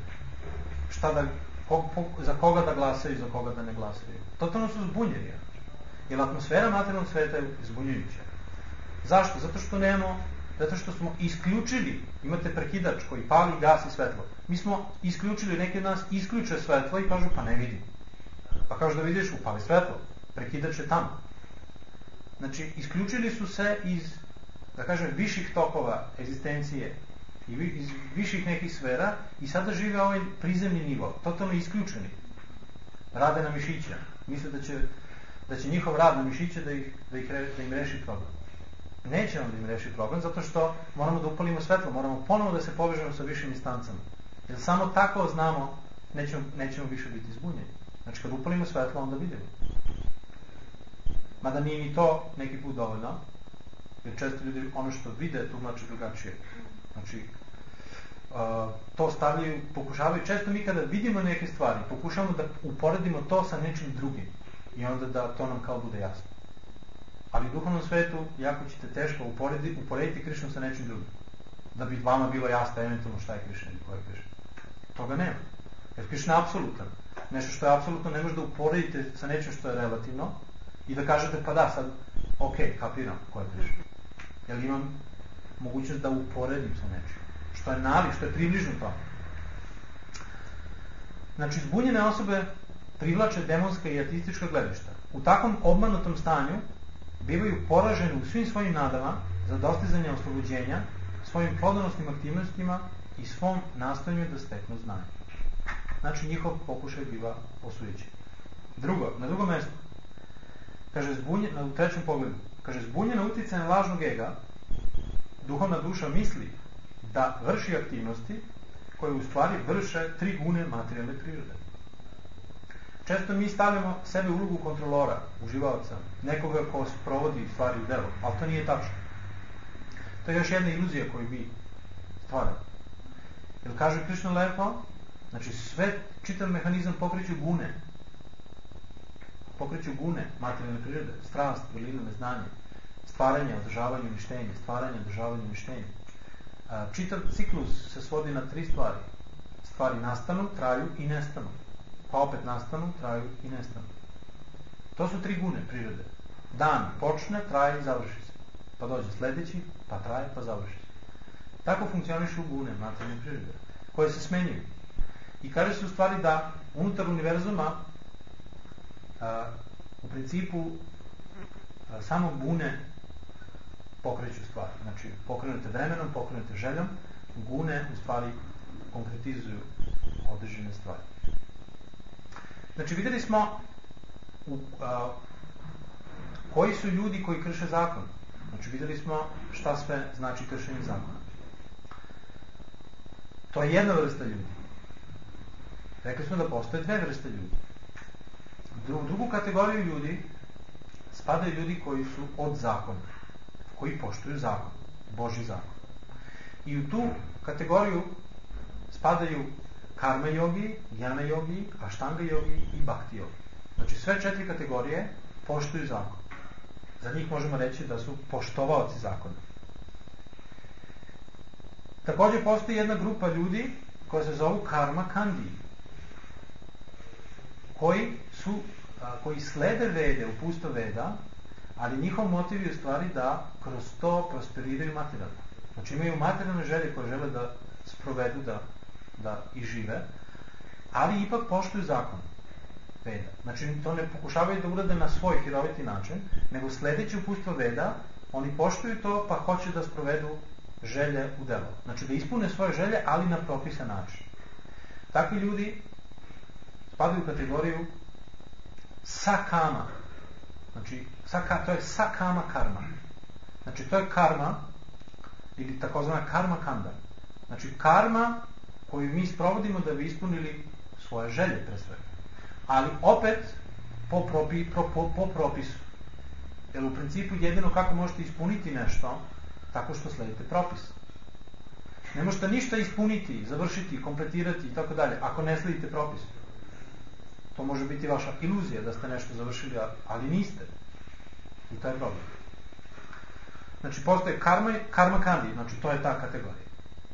za koga da glasaju, za koga da ne glasaju. Totalno su zbunjeni. Jer atmosfera materijalnog sveta je zbunjujuća. Zašto? Zato što smo isključili, imate prekidač koji pali i gasi svetlo. Mi smo isključili, neki od nas isključe svetlo i kažu, pa ne vidim. Pa kažu da vidiš, upali svetlo, prekidač je tamo. Znači, isključili su se iz, da kažem, viših tokova egzistencije i iz viših nekih sfera i sada žive ovaj prizemni nivo, totalno isključeni. Rade na mišića. Misle da će njihov rad na mišiće da im reši problem. Neće on da im reši problem, zato što moramo da upalimo svetlo, moramo ponovo da se povežemo sa višim instancama. Jer samo tako znamo, nećemo više biti zbunjeni. Znači, kad upalimo svetlo, onda vidimo. Mada nije ni to neki put dovoljno, jer često ljudi ono što vide tumače drugačije. Znači, to stavljaju, pokušavaju, često mi kada vidimo neke stvari, pokušavamo da uporedimo to sa nečim drugim i onda da to nam kao bude jasno. Ali u duhovnom svetu jako ćete teško uporediti Krišnu sa nečim drugim. Da bi vama bilo jasno eventualno šta je Krišna ili ko je Krišna. Toga nema. Jer Krišna je apsolutan. Nešto što je apsolutno ne možete da uporedite sa nečim što je relativno i da kažete pa da, sad, ok, kapiram ko je Krišna. Jer imam mogućnost da uporedim sa nečim. Što je nalik, što je približno to. Znači, zbunjene osobe privlače demonska i ateistička gledišta. U takvom obmanutom stanju bivaju poraženi u svim svojim nadama za dostizanje oslobođenja, svojim plodonosnim aktivnostima i svom nastojanju da steknu znanje. Znači, njihov pokušaj biva osujećen. Na drugom mjestu, kaže u 3. pogledu, kaže, zbunjena uticajem lažnog ega, duhovna duša misli da vrši aktivnosti koje u stvari vrše 3 gune materijalne prirode. Često mi stavljamo sebe u ulogu kontrolora, uživaoca, nekoga ko provodi stvari u delo, ali to nije tačno. To je još jedna iluzija koju mi stvaramo. Jer kaže Krišna lepo, znači čitav mehanizam pokreću gune. Pokreću gune materijalne prirode, strast, vrlina, neznanje, stvaranje, održavanje, uništenje, stvaranje, održavanje, uništenje. Čitav ciklus se svodi na 3 stvari. Stvari nastanu, traju i nestanu. Pa opet nastanu, traju i nestanu. To su 3 gune prirode. Dan počne, traje i završi se. Pa dođe sledeći, pa traje, pa završi se. Tako funkcionišu gune materijalne prirode, koje se smenjuju. I kaže se u stvari da unutar univerzuma u principu samo gune pokreću stvari. Znači, pokrenute vremenom, pokrenute željom, gune u stvari konkretizuju određene stvari. Znači, videli smo koji su ljudi koji krše zakon. Znači, videli smo šta sve znači kršenje zakona. To je jedna vrsta ljudi. Rekli smo da postoje 2 vrste ljudi. U drugu kategoriju ljudi spadaju ljudi koji su od zakona, koji poštuju zakon, Božji zakon. I u tu kategoriju spadaju karma jogi, jana jogi, aštanga jogi i bhakti jogi. Znači sve 4 kategorije poštuju zakon. Za njih možemo reći da su poštovaoci zakona. Također postoji jedna grupa ljudi koja se zovu karma kandi, koji slede vede, upustvo veda, ali njihov motiv je u stvari da kroz to prosperiraju materijalno. Znači imaju materijalne želje koje žele da sprovedu, da i žive, ali ipak poštuju zakon Veda. Znači, to ne pokušavaju da urade na svoj hiroviti način, nego sledeći uputstva Veda, oni poštuju to, pa hoće da sprovedu želje u delo. Znači, da ispune svoje želje, ali na propisan način. Takvi ljudi spadaju u kategoriju sakama. Znači, to je sakama karma. Znači, to je karma, ili takozvana karma kanda. Znači, karma koju mi sprovodimo da bi ispunili svoje želje, pre svega. Ali opet po propisu. Jer u principu jedino kako možete ispuniti nešto, tako što sledite propis. Ne možete ništa ispuniti, završiti, kompletirati i tako dalje, ako ne sledite propis. To može biti vaša iluzija da ste nešto završili, ali niste. I to je problem. Znači, postoje karma kandi, znači to je ta kategorija.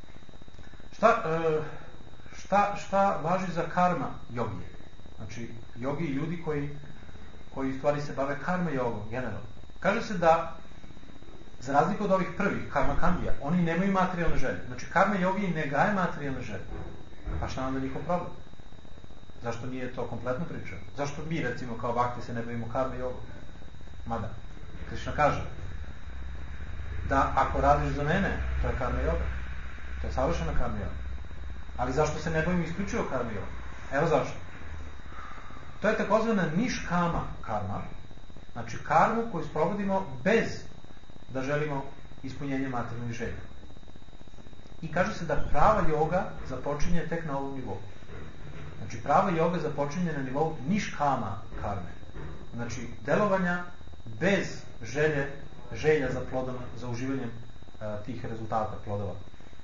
Šta važi za karma jogije? Znači, jogi i ljudi koji u stvari se bave karma jogom, generalno. Kaže se da, za razliku od ovih prvih karma kandija, oni nemaju materijalne želje. Znači, karma jogi ne gaje materijalne želje. Pa šta nam da njihov problem? Zašto nije to kompletno priča? Zašto mi, recimo, kao vakti se ne bavimo karma jogom? Mada, Krišna kaže da ako radiš za mene, to je karma joga. To je savršena karma joga. Ali zašto se ne bavimo isključivo karma joga? Evo zašto. To je takozvana niškama karma, znači karmu koju sprovodimo bez da želimo ispunjenje materijalnih želja. I kaže se da prava joga započinje tek na ovom nivou. Znači prava joga započinje na nivou niškama karme. Znači delovanja bez želja za plodom, za uživanjem tih rezultata, plodova.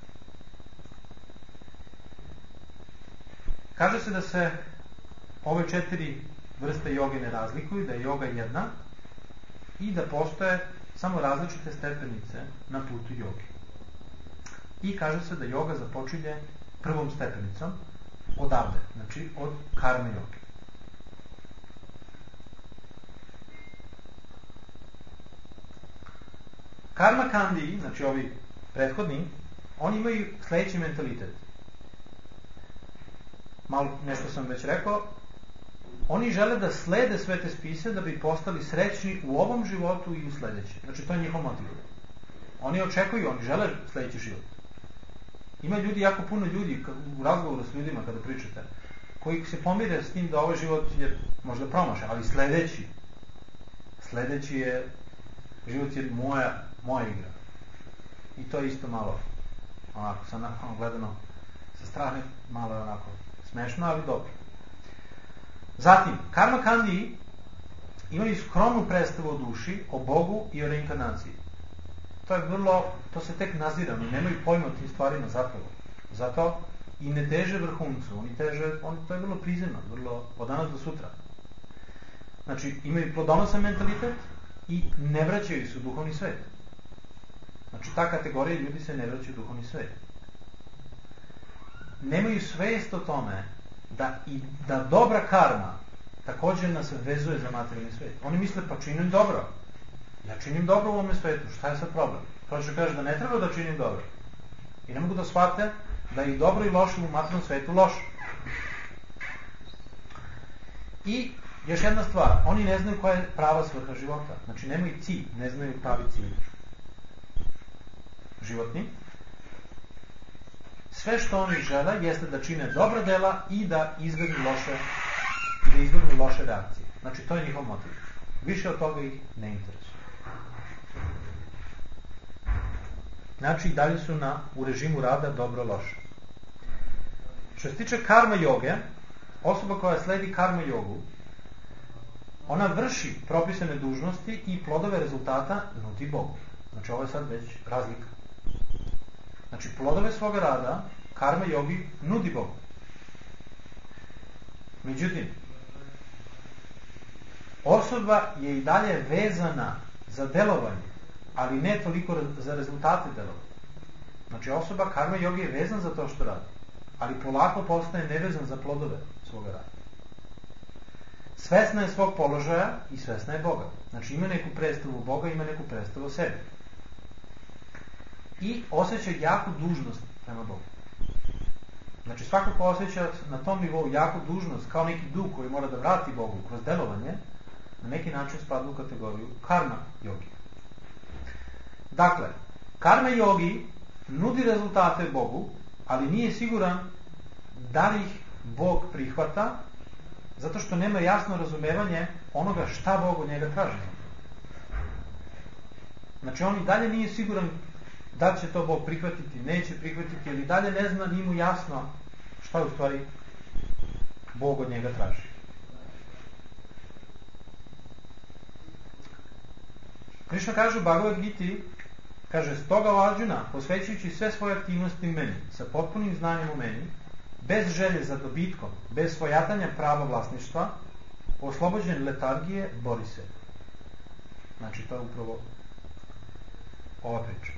Kaže se da se ove 4 vrste joge ne razlikuju, da je joga jedna i da postoje samo različite stepenice na putu joge. I kaže se da joga započinje prvom stepenicom odavde, znači od karma joge. Karma kandi, znači ovi prethodni, oni imaju sledeći mentalitet. Malo nešto sam već rekao, oni žele da slede sve te spise da bi postali srećni u ovom životu i u sledećem. Znači, to je njihov motiv. Oni očekuju, oni žele sledeći život. Ima ljudi, jako puno ljudi, u razgovoru s ljudima kada pričate, koji se pomire s tim da ovaj život je možda promašan, ali sledeći je, život je moja igra. I to je isto malo, onako, gledano sa strane, malo je onako smešno, ali dobro. Zatim, karma kandi imaju skromnu predstavu o duši, o Bogu i o reinkarnaciji. To se tek nazira, oni nemaju pojma o tim stvarima zapravo. Zato i ne teže vrhuncu, to je vrlo prizemno, vrlo od danas do sutra. Znači, imaju plodonosan mentalitet i ne vraćaju se u duhovni svet. Znači, ta kategorija ljudi se ne vraćaju u duhovni svet. Nemaju svest o tome da dobra karma također nas vezuje za materijalni svet. Oni misle, pa činim dobro. Ja činim dobro u ovome svetu, šta je sad problem? To što kaže da ne treba da činim dobro. I ne mogu da shvate da i dobro i loše u materijalnom svetu loše. I još jedna stvar, oni ne znaju koja je prava svrha života. Znači nemaju cilj, ne znaju pravi cilj životni. Sve što oni žele jeste da čine dobra dela i da izbjegnu loše reakcije. Znači to je njihov motiv. Više od toga ih ne interesuje. Znači i dalje su u režimu rada dobro-loše. Što se tiče karma joge, osoba koja sledi karma jogu, ona vrši propisane dužnosti i plodove rezultata nudi Bogu. Znači ovo je sad već razlika. Znači plodove svoga rada karma jogi nudi Bogu. Međutim, osoba je i dalje vezana za delovanje, ali ne toliko za rezultate delovanja. Znači osoba karma jogi je vezan za to što radi, ali polako postaje nevezan za plodove svoga rada. Svesna je svog položaja i svesna je Boga. Znači ima neku predstavu Boga, ima neku predstavu o sebi. I osjeća jaku dužnost prema Bogu. Znači svako ko osjeća na tom nivou jako dužnost, kao neki dug koji mora da vrati Bogu kroz delovanje, na neki način spada u kategoriju karma jogi. Dakle, karma jogi nudi rezultate Bogu, ali nije siguran da li ih Bog prihvata, zato što nema jasno razumevanje onoga šta Bog od njega traži. Znači on i dalje nije siguran da će to Bog prihvatiti, neće prihvatiti, ili dalje ne zna, nije mu jasno šta u stvari Bog od njega traži. Krišna kaže u Bhagavad Giti, kaže, stoga o Arjuna, posvećujući sve svoje aktivnosti meni, sa potpunim znanjem u meni, bez želje za dobitkom, bez svojatanja prava vlasništva, oslobođen letargije, bori se. Znači, to je upravo ova priča.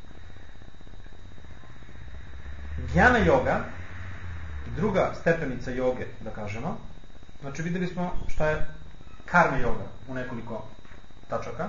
Dhyana yoga, druga stepenica joge, da kažemo, znači videli smo šta je karma yoga u nekoliko tačaka.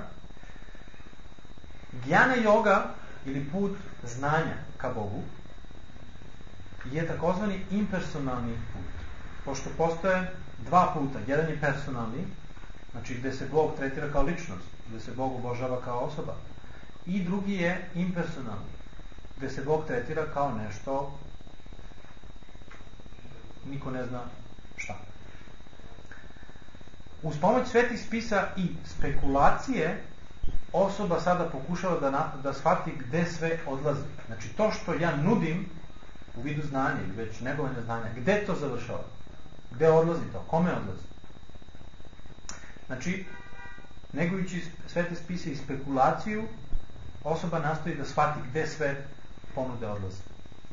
Dhyana yoga, ili put znanja ka Bogu, je takozvani impersonalni put. Pošto postoje dva puta. Jedan je personalni, znači gde se Bog tretira kao ličnost, gde se Bog obožava kao osoba. I drugi je impersonalni, gde se Bog tretira kao nešto, niko ne zna šta. Uz pomoć svetih spisa i spekulacije, osoba sada pokušava da shvati gde sve odlazi. Znači to što ja nudim u vidu znanja ili već negovanja znanja, gde to završava? Gde odlazi to? Kome odlazi? Znači, negujući svete spise i spekulaciju, osoba nastoji da shvati gde sve ponude odlaze.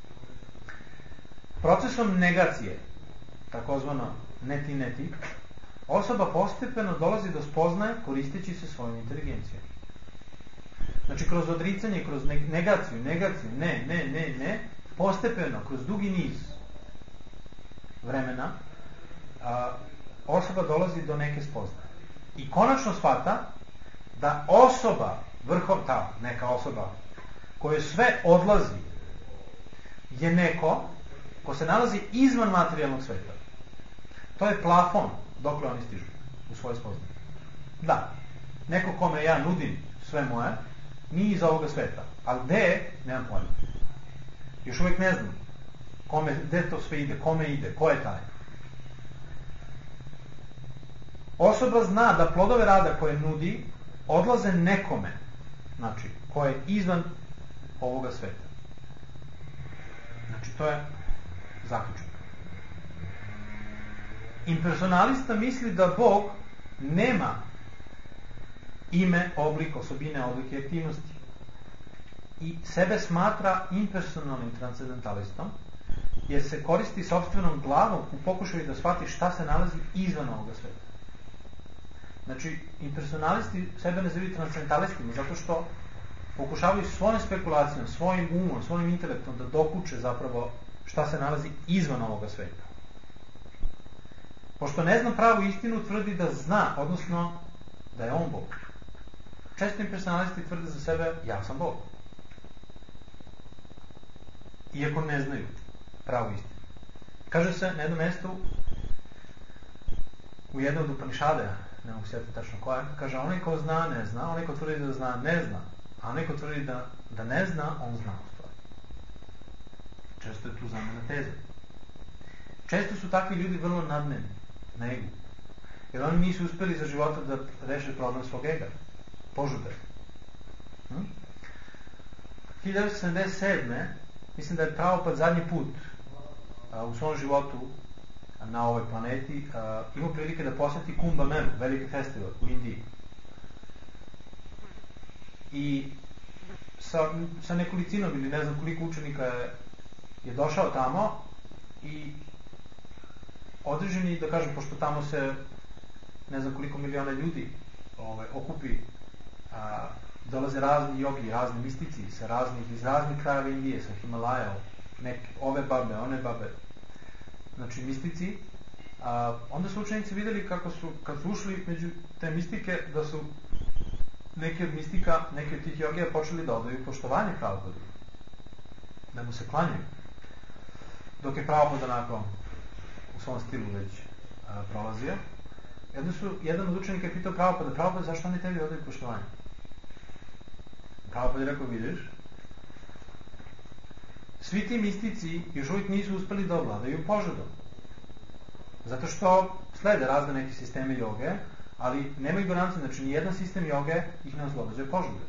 Procesom negacije, takozvano neti, osoba postepeno dolazi do spoznaje koristeći se svojom inteligencijom. Znači, kroz odricanje, kroz negaciju, ne, postepeno, kroz dugi niz vremena, osoba dolazi do neke spoznaje. I konačno shvata da osoba, neka osoba, kojoj sve odlazi, je neko ko se nalazi izvan materijalnog sveta. To je plafon dokle oni stižu u svoje spoznaje. Da, neko kome ja nudim sve moje, nije iz ovoga sveta. Ali gde je, nemam pojma. Još uvijek ne znam gde to sve ide, kome ide, ko je taj. Osoba zna da plodove rada koje nudi odlaze nekome, znači, ko je izvan ovoga sveta. Znači, to je zaključak. Impersonalista misli da Bog nema ime, oblik, osobine, oblike i aktivnosti. I sebe smatra impersonalnim transcendentalistom, jer se koristi sopstvenom glavom u pokušaju da shvati šta se nalazi izvan ovoga sveta. Znači, impersonalisti sebe nazivaju transcendentalistima zato što pokušavaju svojom spekulacijom, svojim umom, svojim intelektom da dokuče zapravo šta se nalazi izvan ovoga sveta. Pošto ne zna pravu istinu, tvrdi da zna, odnosno da je on Bog. Često impersonalisti tvrde za sebe, ja sam Bog. Iako ne znaju pravu istinu. Kaže se na jednom mjestu u jednom od Upanišada, ne mogu sjetiti tačno koja, kaže, onaj ko zna, ne zna, onaj ko tvrdi da zna, ne zna, a onaj ko tvrdi da ne zna, on zna u stvari. Često je tu zamena teza. Često su takvi ljudi vrlo nadmeni, na egu. Jer oni nisu uspeli za života da reše problem svog ega. Požude. 1977. Mislim da je Prabhupada zadnji put u svom životu na ovoj planeti imao prilike da posjeti Kumbh Melu, veliki festival u Indiji. I sa nekolicinom ili ne znam koliko učenika je došao tamo i određeni, da kažem, pošto tamo se ne znam koliko miliona ljudi okupi, dolaze razni jogi, razni mistici iz raznih krajeva Indije, sa Himalaja, ove babe, one babe, znači mistici, onda su učenici vidjeli kako su, kad su ušli među te mistike, da su neki od mistika, neki od tih jogija počeli da odaju poštovanje Prabhupadi, da mu se klanjaju. dok je Prabhupada onako u svom stilu već prolazio. Jedan od učenika je pitao Prabhupada, zašto oni tebi odaju poštovanje? Prabhupada je rekao, vidiš, svi ti mistici još uvijek nisu uspeli da ovladaju požudom. Zato što slede razne neke sisteme joge, ali nemaju garancije, znači nijedan sistem joge ih ne oslobađa požude.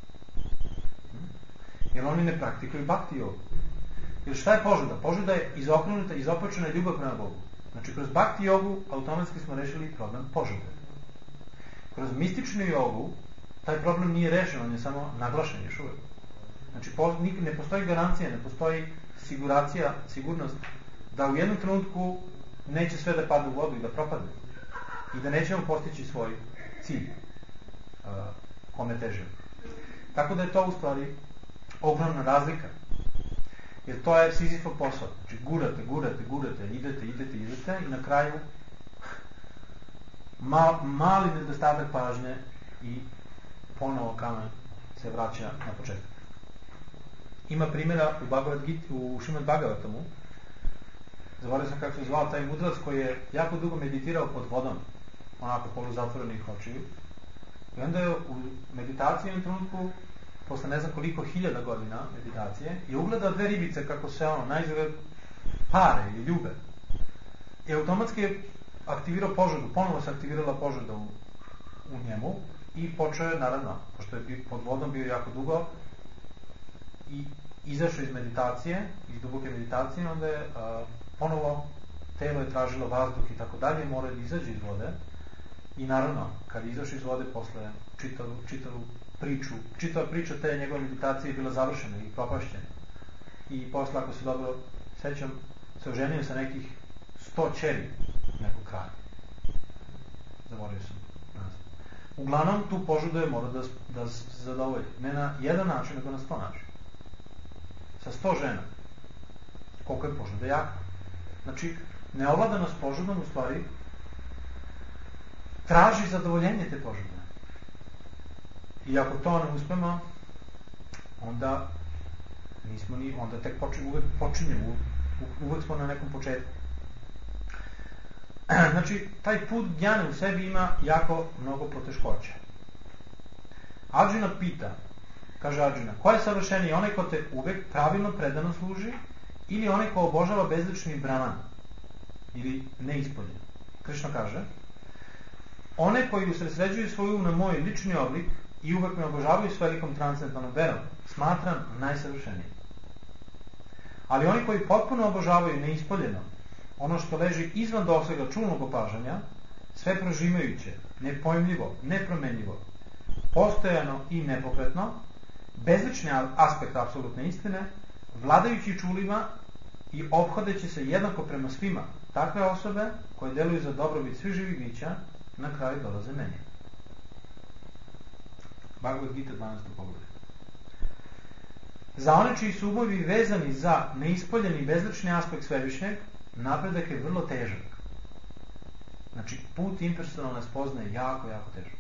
Jer oni ne praktikuju bhakti jogu. Jer šta je požuda? Požuda je izokrenuta, izopačena ljubav prema Bogu. Znači kroz bhakti jogu automatski smo rešili problem požude. Kroz mističnu jogu taj problem nije rešen, on je samo naglašen još uvijek. Znači ne postoji garancija, ne postoji sigurnost da u jednom trenutku neće sve da padne u vodu i da propadne. I da nećemo postići svoj cilj kome težimo. Tako da je to u stvari ogromna razlika. Jer to je Sizifov posao. Znači gurate, idete i na kraju mali nedostatak pažnje i ponovo kamen se vraća na početak. Ima primjera u Šrimad Bhagavatamu. Zaboravio sam kako se zvao taj mudrac koji je jako dugo meditirao pod vodom, onako poluzatvorenih očiju. I onda je u meditaciji u trenutku, posle ne znam koliko hiljada godina meditacije, je ugledao dve ribice kako se naizgled pare ili ljube. I automatski je aktivirao požudu, ponovo se aktivirala požuda u njemu i počeo je, naravno, pošto je pod vodom bio jako dugo, i izašao iz meditacije, iz duboke meditacije, onda je ponovo telo je tražilo vazduh i tako dalje, mora da izađe iz vode i naravno, kad je izašao iz vode posle čitava priča te njegove meditacije je bila završena i propašćena. I posle, ako se dobro sećam, se oženio sa nekih 100 ćeri nekog kraja. Zaboravio sam. Uglavnom, tu požudu je mora da zadovolji. Ne na jedan način, nego na 100 način. Sa 100 žena. Koliko je požuda jaka. Znači, neovladanost požudom u stvari traži zadovoljenje te požude. I ako to ne uspemo, onda onda tek počinjemo, uvek smo na nekom početku. Znači, taj put gnjane u sebi ima jako mnogo poteškoća. Arjuna pita, kaže Arjuna, ko je savršeniji, onaj ko te uvek pravilno predano služi ili onaj ko obožava bezlični Brahman ili neispoljen? Krišna kaže, one koji usredsređuju svoju na moj lični oblik i uvek me obožavaju s velikom transcendentalnom verom, smatram najsavršenijim. Ali oni koji potpuno obožavaju neispoljeno, ono što leži izvan dosega čulnog opažanja, sve prožimajuće, nepojmljivo, nepromenljivo, postojano i nepokretno, bezlični aspekt apsolutne istine, vladajući čulima i ophodeći se jednako prema svima, takve osobe koje deluju za dobrobit svih živih bića, na kraju dolaze meni. Bhagavad Gita 12. poglavlje. Za one čiji su umovi vezani za neispoljeni bezlični aspekt svevišnjeg, napredak je vrlo težak. Znači, put impersonalne spoznaje je jako, jako težak.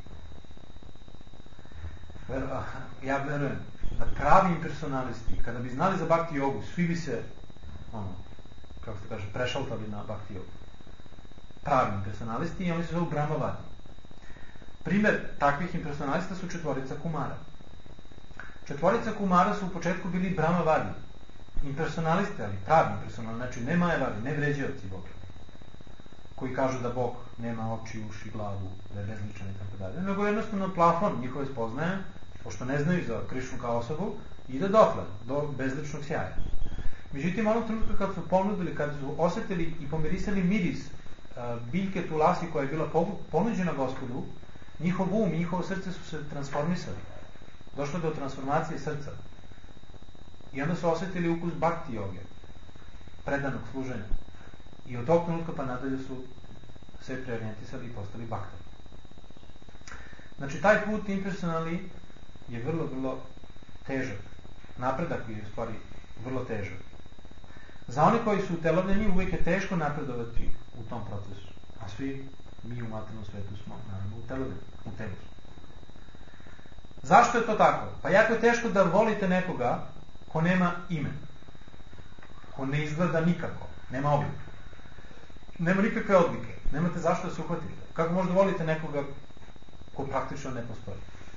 Ja verujem da pravi impersonalisti, kada bi znali za bhakti jogu, svi bi se, kako se kaže, prešaltali na bhakti jogu. Pravi impersonalisti i oni se zovu Brahmavadi. Primer takvih impersonalista su četvorica Kumara. Četvorica Kumara su u početku bili Brahmavadi, impersonalisti, ali pravi impersonalisti, znači ne majavadi, ne vređavci Boga, koji kažu da Bog nema oči, uši, glavu, da je bezličan i tako dalje, nego jednostavno plafon njihove spoznaje, pošto ne znaju za Krišnu kao osobu, ide dotle, do bezličnog sjaja. Međutim, onog trenutka kad su ponudili, kad su osetili i pomirisali miris biljke tulasi koja je bila ponuđena Gospodu, njihov um i njihovo srce su se transformisali. Došlo do transformacije srca. I onda su osetili ukus bhakti joge, predanog služenja. I od tog trenutka pa nadalje su se preorijentisali i postali bhaktari. Znači, taj put impersonalni je vrlo, vrlo težak. Napredak je u stvari vrlo težak. Za one koji su utelovljeni uvijek je teško napredovati u tom procesu. A svi mi u materijalnom svetu smo, naravno, utelovljeni. U telu. Zašto je to tako? Pa jako je teško da volite nekoga ko nema ime. ko ne izgleda nikako, nema oblik. Nema nikakve odlike, nemate zašto da se uhvatite. Kako možda volite nekoga ko praktično ne postoji?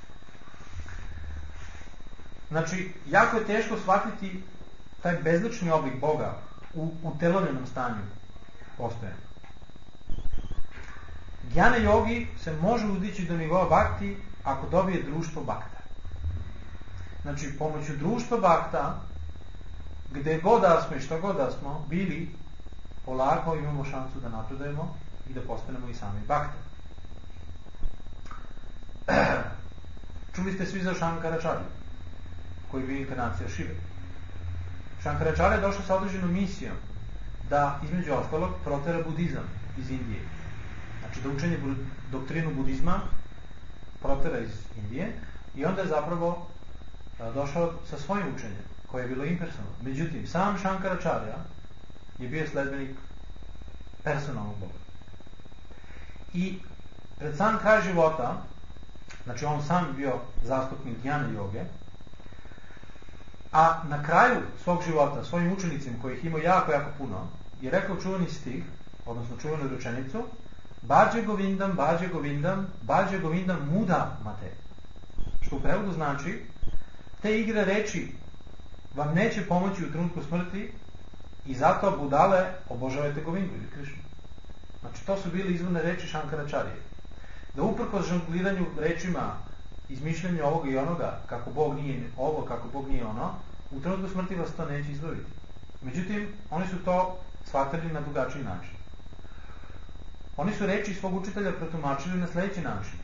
Znači, jako je teško shvatiti taj bezlični oblik Boga u utelovljenom stanju postojanja. Gjana jogi se može uzdići do nivoa bhakti ako dobije društvo bhakta. Znači, pomoću društva bhakta, gde god da smo i šta god da smo bili, polako imamo šansu da napredujemo i da postanemo i sami bhakta. Čuli ste svi za Šankaračarju, koji je bio inkarnacija Šive. Šankaračarja je došao sa određenom misijom da, između ostalog, protera budizam iz Indije. Znači da učenje doktrinu budizma protera iz Indije i onda je zapravo došao sa svojim učenjem, koje je bilo impersonalno. Međutim, sam Šankaračarja je bio sledbenik personalnog Boga. I pred sam kraj života, znači on sam bio zastupnik Gjana joge, a na kraju svog života, svojim učenicima, kojih ima jako, jako puno, je rekao čuveni stih, odnosno čuvenu rečenicu: Bhaje Govindam, Bhaje Govindam, Bhaje Govindam muda mate. Što u prevodu znači, te igre reči vam neće pomoći u trenutku smrti i zato budale obožavajte Govindu ili Krišnu. Znači to su bile izvorne reči Šankaračarije. Da uprkos žongliranju rečima, izmišljanju ovoga i onoga, kako Bog nije ovo, kako Bog nije ono, u trenutku smrti vas to neće izbaviti. Međutim, oni su to shvatili na drugačiji način. Oni su reči svog učitelja protumačili na sledeći način.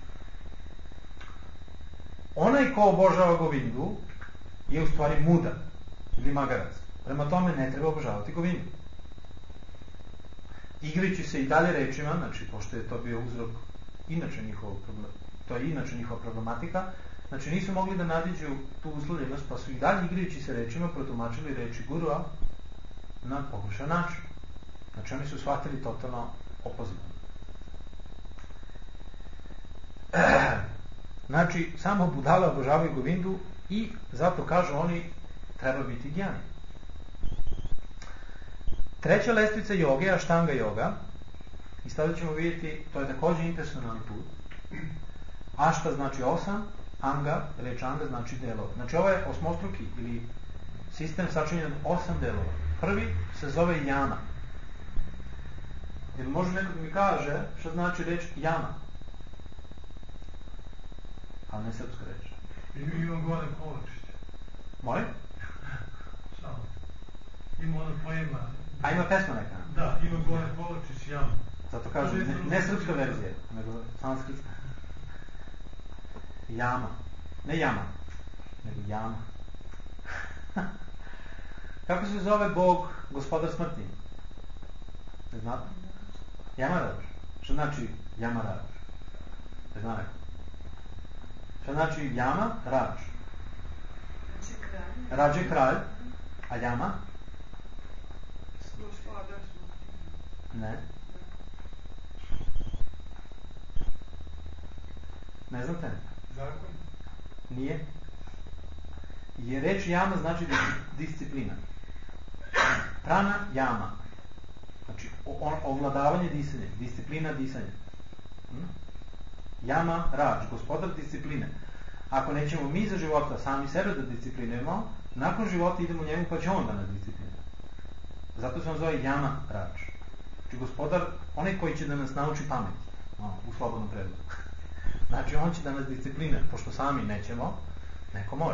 Onaj ko obožava Govindu je u stvari muda ili magarac. Prema tome ne treba obožavati Govindu. Igrajući se i dalje rečima, znači pošto je to bio uzrok inače njihova problematika, znači nisu mogli da nadiđu tu uslovljenost, pa su i dalje igrajući se rečima protumačili reči gurua na pogrešan način. Znači oni su shvatili totalno opozitivno. Znači samo budale obožavaju Govindu i zato kažu oni treba biti gjani. Treća lestvica joge je Aštanga joga i sada ćemo vidjeti, to je također impersonalni put. Ašta znači 8, anga, reč anga znači delova. Znači ovo je osmostruki ili sistem sačinjen od 8 delova. Prvi se zove jama. Ili može neko da mi kaže što znači reč jama? Ali ne srpska reč. Ima gore poločište. Molim? Samo. Ima ono pojema. A ima pesma neka? Da, ima gore poločić jama. Zato kažem, ne srpska verzija, nego sanskritska. Jama. Ne jama, nego jama. Kako se zove Bog, gospodar smrti? Ne znate? Jamarađ. Što znači Jamarađ? Ne znate? Što znači jama? Rađ. Rađ je kralj, a jama? Ne. Ne znate? Zakon? Nije. Je reč jama znači disciplina. Prana jama. Znači ovladavanje disanja, disciplina disanja. Jama rađ, gospodar discipline. Ako nećemo mi za života sami sebe da disciplinujemo, nakon života idemo njemu pa će on da nas disciplinuje. Zato se on zove jama rađ. Znači gospodar, onaj koji će da nas nauči pamet, u slobodnom prevodu. Znači on će da nas disciplinuje, pošto sami nećemo, neko može.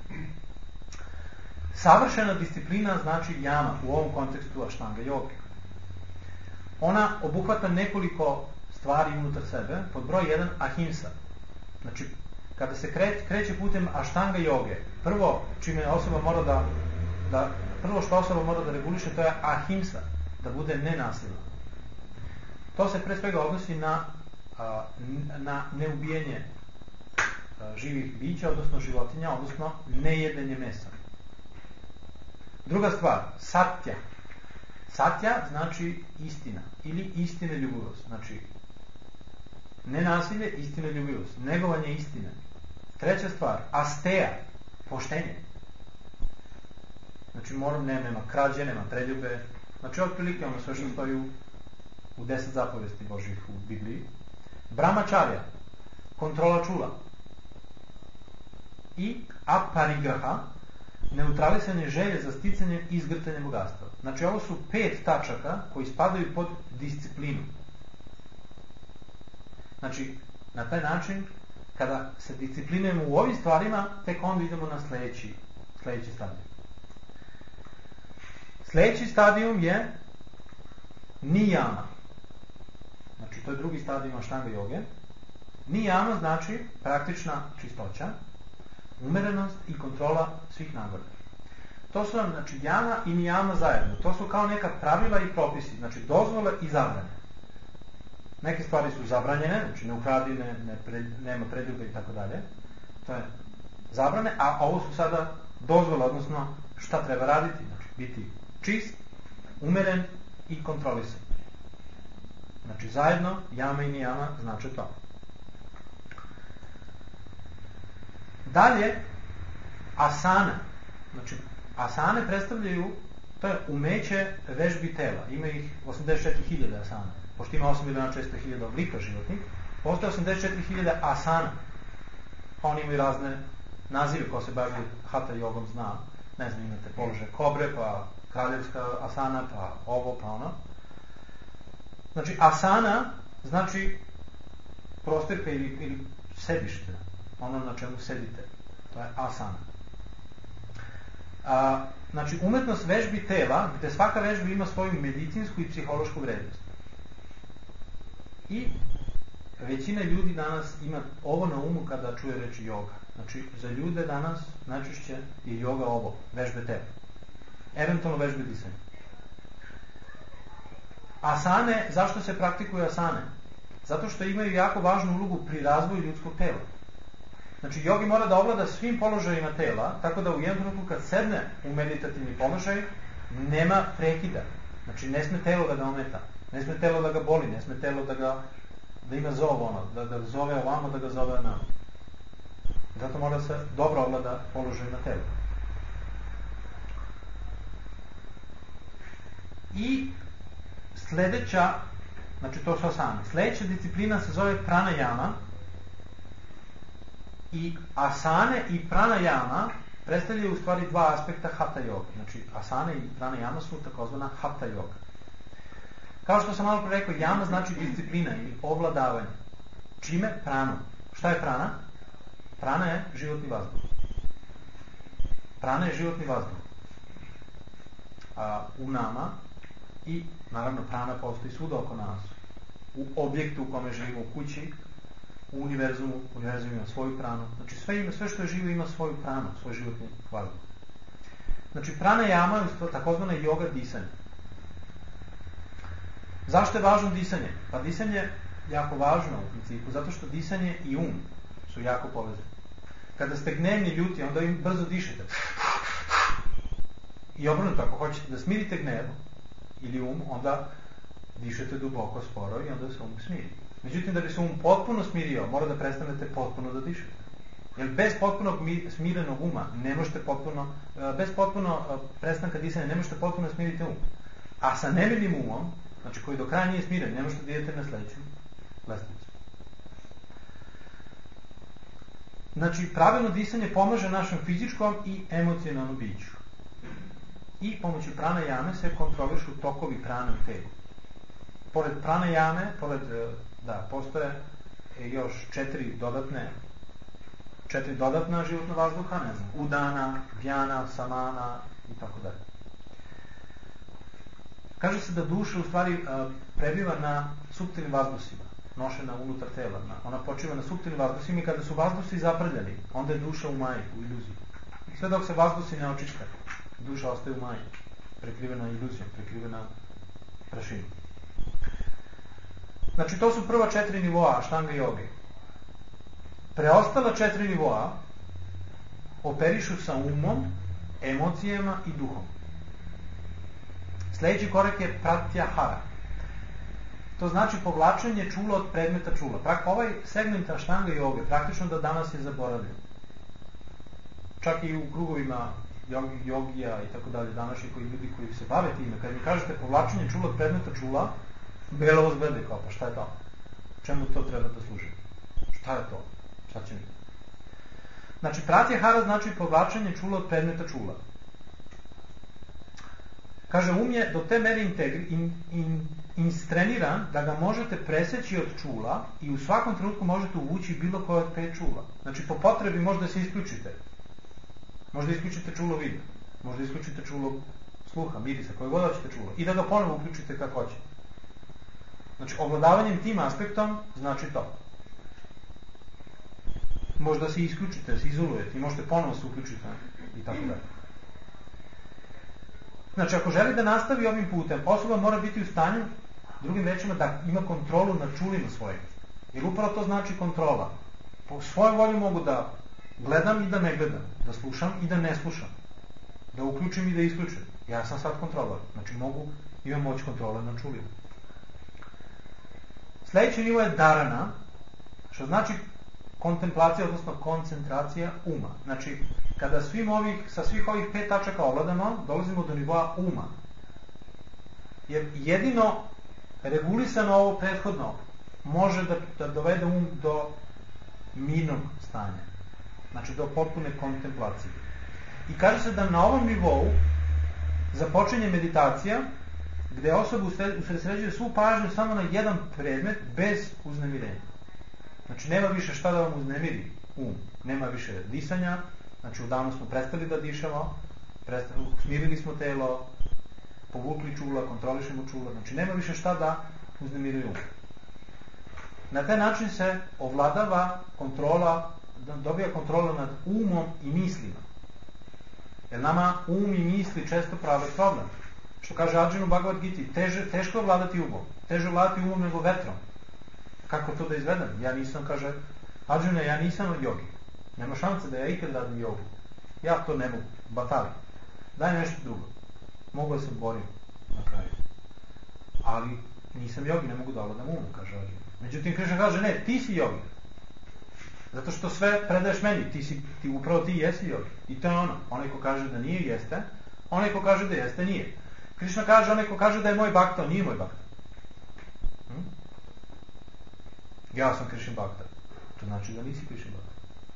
Savršena disciplina znači jama u ovom kontekstu Aštanga joge. Ona obuhvata nekoliko stvari unutar sebe. Pod broj 1 ahimsa. Znači kada se kreće putem Aštanga joge, prvo čime osoba mora prvo što osoba mora da reguliše, to je ahimsa, da bude nenasilna. To se pre svega odnosi na neubijanje živih bića, odnosno životinja, odnosno nejedenje mesa. Druga stvar, satya. Satya znači istina ili istinoljubivost. Znači nenasilje, istinoljubivost, negovanje istine. Treća stvar, asteja, poštenje. Znači nema krađe, nema preljube. Znači otprilike ono sve što stoji u 10 zapovesti Božjih u Bibliji. Brahmačarja, kontrola čula. I aparigraha, neutralisanje želje za sticanje i izgrtanje bogatstva. Znači ovo su 5 tačaka koji spadaju pod disciplinu. Znači na taj način kada se disciplinujemo u ovim stvarima, tek onda idemo na sledeći stadijum. Sledeći stadijum je nijama. Znači to je drugi stadijum aštanga joge. Nijama znači praktična čistoća, umerenost i kontrola svih nagona. To su nam, znači, jama i nijama zajedno. To su kao neka pravila i propisi, znači dozvole i zabrane. Neke stvari su zabranjene, znači ne ukradi, nema preljube i tako dalje. To je zabrane, a ovo su sada dozvole, odnosno šta treba raditi, znači biti čist, umeren i kontrolisan. Znači zajedno jama i nijama znači to. Dalje, asana. Znači, asane predstavljaju, to je umeće vežbi tela. Ima ih 84.000 asana. Pošto ima 8.600.000 oblika životnih, postoje 84.000 asana. Pa oni imaju razne nazive, ko se bavi hatha jogom zna. Ne znam, imate položaj kobre, pa kraljevska asana, pa ovo, pa ono. Znači, asana znači prostirka ili sedište. Ono na čemu sedite. To je asana. Znači, umetnost vežbi tela, gde svaka vežba ima svoju medicinsku i psihološku vrednost. I većina ljudi danas ima ovo na umu kada čuje reč joga. Znači, za ljude danas najčešće je joga ovo, vežbe tela. Eventualno vežbe disanja. Asane, zašto se praktikuju asane? Zato što imaju jako važnu ulogu pri razvoju ljudskog tela. Znači, jogi mora da ovlada svim položajima tela, tako da u jednom trenutku kad sedne u meditativni položaj, nema prekida. Znači, ne sme telo da ga ometa, ne sme telo da ga boli, ne sme telo da ima zov, da ga zove ovamo, da ga zove onamo. Zato mora se dobro ovlada položaj na telu. I sledeća, znači to su asane, sledeća disciplina se zove pranajama. I asane i pranajama predstavljaju u stvari dva aspekta hatha joga. Znači, asane i pranajama su takozvana hatha joga. Kao što sam malo pre rekao, jama znači disciplina ili ovladavanje. Čime? Pranom. Šta je prana? Prana je životni vazduh. Prana je životni vazduh. U nama i, naravno, prana postoji svuda oko nas. U objektu u kome živimo, u kući, u univerzumu ima svoju pranu. Znači sve što je živo ima svoju pranu, svoj životni vazduh. Znači pranajama je takozvana joga disanja. Zašto je važno disanje? Pa disanje je jako važno u principu, zato što disanje i um su jako povezani. Kada ste gnevni, ljuti, onda im brzo dišete. I obrnuto, ako hoćete da smirite gnev ili onda dišete duboko, sporo i onda se smiri. Međutim, da bi se potpuno smirio, mora da prestanete potpuno da dišete. Jer bez potpunog smirenog uma ne možete bez potpuno prestanka disanja ne možete potpuno smiriti A sa nemirnim umom, znači koji do kraja nije smiren, ne možete da idete na sledeću lestvicu. Znači, pravilno disanje pomaže našem fizičkom i emocionalnom biću. I pomoću pranajame se kontrolišu tokovi prane u telu. Pored pranajame, postoje još četiri dodatna životna vazduha, ne znam, udana, vjana, samana i tako dalje. Kaže se da duša u stvari prebiva na suptilnim vazdušima, nošena unutar tela. Ona počiva na suptilnim vazdušima i kada su vazduši zaprljani, onda je duša u maji, u iluziji. Sve dok se vazduši ne očiste, duša ostaje u maji, prekrivena iluzijom, prekrivena prašinom. Znači, to su prva 4 nivoa aštanga joge. Preostala 4 nivoa operišu sa umom, emocijama i duhom. Sledeći korak je pratyahara. To znači povlačenje čula od predmeta čula. Ovaj segment aštanga joge praktično da danas je zaboravljen. Čak i u krugovima jogija i tako dalje, današnji koji ljudi koji se bave time, kad mi kažete povlačenje čula od predmeta čula, belo vas gledaju kao, pa šta je to? Čemu to treba da služi? Šta je to? Šta će mi? Znači, pratyahara znači povlačenje čula od predmeta čula. Kaže, je do te mere instreniran da ga možete preseći od čula i u svakom trenutku možete uvući bilo koje od 5 čula. Znači, po potrebi možda se isključite. Možda isključite čulo vida, možda isključite čulo sluha, mirisa, koje god hoćete čulo i da ga ponovo uključite kako hoćete. Znači, ovladavanjem tim aspektom znači to. Možda se isključite, se izolujete i možete ponovo se uključiti i tako dalje. Znači, ako želi da nastavi ovim putem, osoba mora biti u stanju, drugim rečima, da ima kontrolu nad čulima svojeg. Jer upravo to znači kontrola. Po svojoj volji mogu da gledam i da ne gledam, da slušam i da ne slušam, da uključim i da isključim. Ja sam sad kontrolor, znači imam moć kontrole nad čulima. Sljedeći nivo je dharana, što znači kontemplacija, odnosno koncentracija uma. Znači, kada sa svih ovih 5 tačaka ovladamo, dolazimo do nivoa uma. Jer jedino regulisano ovo prethodno može da dovede um do mirnog stanja. Znači, do potpune kontemplacije. I kaže se da na ovom nivou započinje meditacija gde osoba usredsređuje svu pažnju samo na jedan predmet bez uznemirenja. Znači, nema više šta da vam uznemiri nema više disanja, znači odavno smo prestali da dišemo, smirili smo telo, povukli čula, kontrolišemo čula, znači nema više šta da uznemiruje Na taj način se ovladava kontrola, dobija kontrola nad umom i mislima. Jer nama i misli često prave problem. Što kaže Arjuna u Bhagavad Giti, teško je vladati umom. Teže vladati umom nego vetrom. Kako to da izvedem? Ja nisam jogi. Nema šanse da ja ikad radim jogu. Ja to ne mogu. Batali. Daj nešto drugo. Mogu da se borim na kraju. Ali nisam jogi, ne mogu da vladam umom, kaže Arjuna. Međutim, Krišna kaže, ne, ti si jogi. Zato što sve predaješ meni. Upravo ti jesi jogi. I to je ono. Onaj ko kaže da nije, jeste. Onaj ko kaže da jeste, nije. Krišna kaže, onaj ko kaže da je moj bhakta, on nije moj bhakta. Ja sam Krišna bhakta. To znači da nisi Krišna bhakta.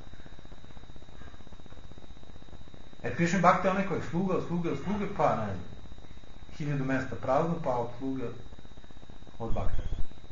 Jer Krišna bhakta je onaj koji je sluga, pa ne znam, 1000 mesta prazno, pa od sluga od bhakta.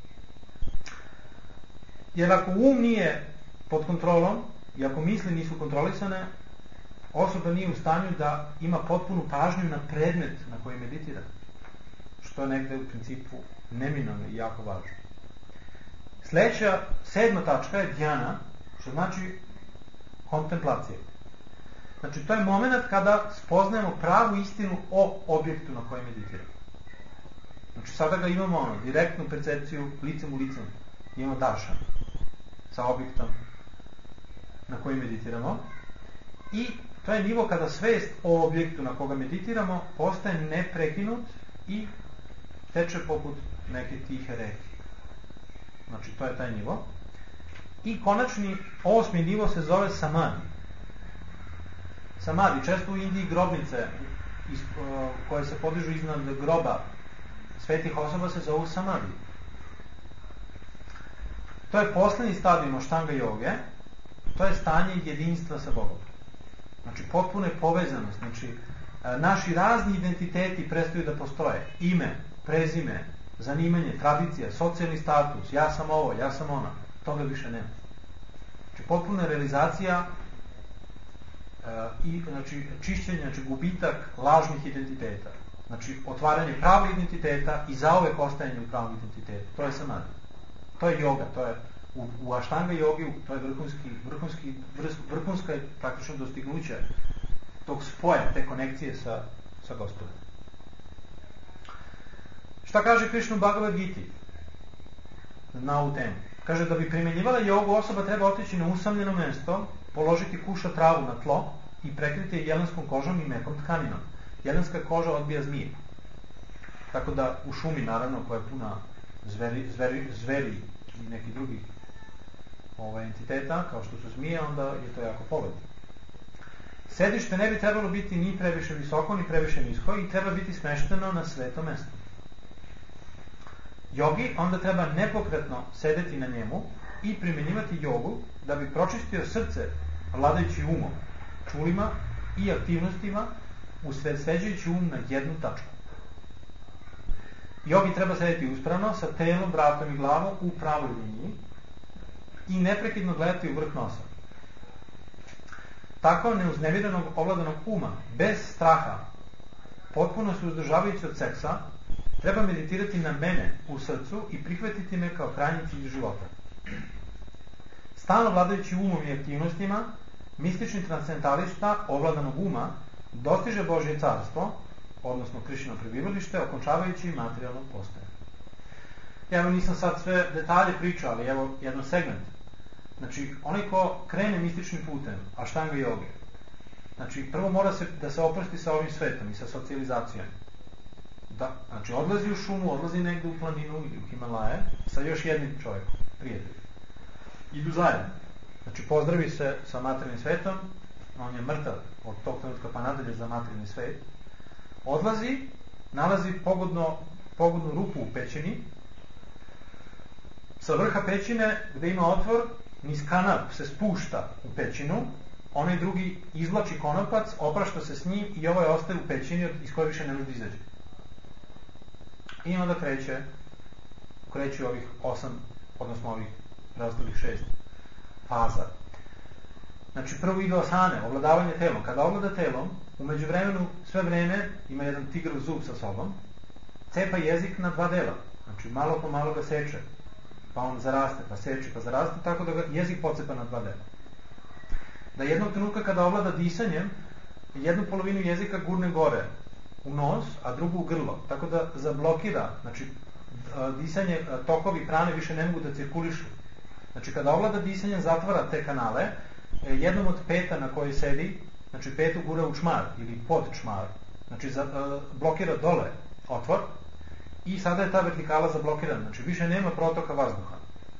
Jer ako nije pod kontrolom i ako misli nisu kontrolisane, osoba nije u stanju da ima potpunu pažnju na predmet na koji meditira. Što je negde u principu neminovno i jako važno. Sljedeća, 7. tačka je dhyana, što znači kontemplacija. Znači, to je moment kada spoznajemo pravu istinu o objektu na kojem meditiramo. Znači, sada ga imamo direktnu percepciju licem u licem. Imamo daršan sa objektom na koji meditiramo. I to je nivo kada svest o objektu na koga meditiramo postaje neprekinut i teče poput neke tihe reke. Znači, to je taj nivo. I konačni 8. nivo se zove samadhi. Samadhi, često u Indiji grobnice koje se podižu iznad groba svetih osoba se zovu samadhi. To je poslednji stadijum Aštanga joge, to je stanje jedinstva sa Bogom. Znači, potpuna je povezanost. Znači, naši razni identiteti prestaju da postoje. Ime, prezime, zanimanje, tradicija, socijalni status, ja sam ovo, ja sam ona. Toga više nema. Znači, potpuna realizacija i čišćenje, gubitak lažnih identiteta. Znači, otvaranje pravog identiteta i zauvek ostajanje u pravom identitetu. To je samadhi. To je joga, to je u Aštanga jogi, to je vrhunska je praktično dostignuće tog spoja, te konekcije sa Gospodom. Šta kaže Krišna u Bhagavad Giti na ovu temu? Kaže, da bi primjenjivala jogu, osoba treba otići na usamljeno mesto, položiti kuša travu na tlo i prekriti je jelenskom kožom i mekom tkaninom. Jelenska koža odbija zmije. Tako da u šumi, naravno, koja je puna zveri i nekih drugih entiteta, kao što su zmije, onda je to jako pogodno. Sedište ne bi trebalo biti ni previše visoko, ni previše nisko i treba biti smešteno na sveto mesto. Jogi onda treba nepokretno sedeti na njemu i primjenjivati jogu da bi pročistio srce vladajući umom, čulima i aktivnostima usredsređujući um na jednu tačku. Jogi treba sedeti uspravno sa telom, vratom i glavom u pravoj liniji i neprekidno gledati u vrh nosa. Tako neuznemirenog ovladanog uma, bez straha, potpuno se uzdržavajući od seksa, treba meditirati na mene u srcu i prihvatiti me kao krajnji cilj života. Stalno vladajući umom i aktivnostima, mistični transcendentalista ovladanog uma dostiže Božje carstvo, odnosno Krišino prebivalište, okončavajući materijalno postojanje. Evo, nisam sad sve detalje pričao, ali evo jedan segment. Znači, onaj ko krene mističnim putem, aštanga joge, znači, prvo mora da se oprosti sa ovim svetom i sa socijalizacijom. Znači, odlazi u šumu, odlazi negde u planinu ili u Himalaje sa još jednim čovjekom, prijateljem. Idu zajedno. Znači, pozdravi se sa materijalnim svetom, on je mrtav od tog trenutka pa nadalje za materijalni svet. Odlazi, nalazi pogodnu rupu u pećini, sa vrha pećine gde ima otvor, niz kanap se spušta u pećinu, onaj drugi izvlači konopac, oprašta se s njim i ovaj ostaje u pećini iz koje više ne može da izađe. I onda kreću ovih 8, odnosno ovih preostalih 6 faza. Znači, prvo ide asane, ovladavanje telom. Kada ovlada telom, u međuvremenu sve vreme ima jedan tigrov zub sa sobom, cepa jezik na 2 dela. Znači, malo po malo ga seče, pa on zaraste, pa seče, pa zaraste, tako da ga jezik pocepa na 2 dela. Da jednog trenutka kada ovlada disanjem, jednu polovinu jezika gurne gore u nos, a drugu u grlo, tako da zablokira, znači disanje, tokovi prane više ne mogu da cirkulišu. Znači, kada ovlada disanjem, zatvara te kanale, jednom od peta na kojoj sedi, znači petu gura u čmar ili pod čmar, znači blokira dole otvor i sada je ta vertikala zablokirana, znači više nema protoka vazduha.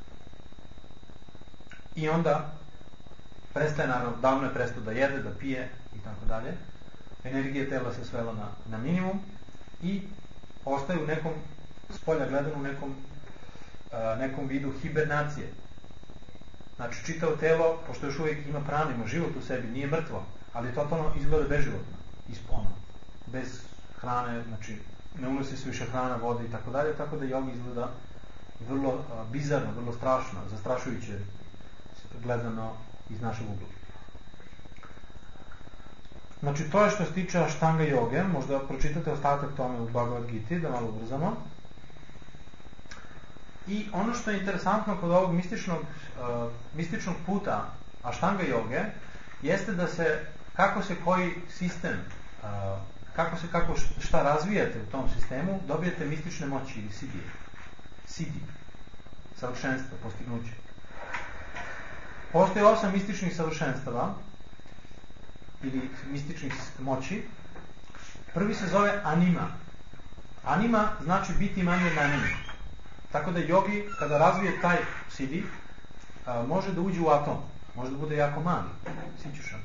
I onda prestaje, naravno, davno je prestao da jede, da pije i tako dalje. Energija tela se svela na minimum i ostaje u nekom, spolja gledano, u nekom vidu hibernacije. Znači, čitavo telo, pošto još uvijek ima pranu, ima život u sebi, nije mrtvo, ali totalno izgleda beživotno, bez hrane, znači ne unosi se više hrana, vode i tako dalje, tako da jogi izgleda vrlo bizarno, vrlo strašno, zastrašujuće gledano iz našeg ugla. Znači, to je što se tiče aštanga joge, možda pročitate ostatak tome u Bhagavad Giti, da malo ubrzamo. I ono što je interesantno kod ovog mističnog puta aštanga joge, jeste da kako se koji sistem, šta razvijate u tom sistemu, dobijete mistične moći ili siddhi, savršenstvo, postignuće. Postoje 8 mističnih savršenstava ili mističnih moći. Prvi se zove anima. Anima znači biti manje od anime. Tako da jogi, kada razvije taj siddhi, može da uđe u atom. Može da bude jako mali. Sićušan.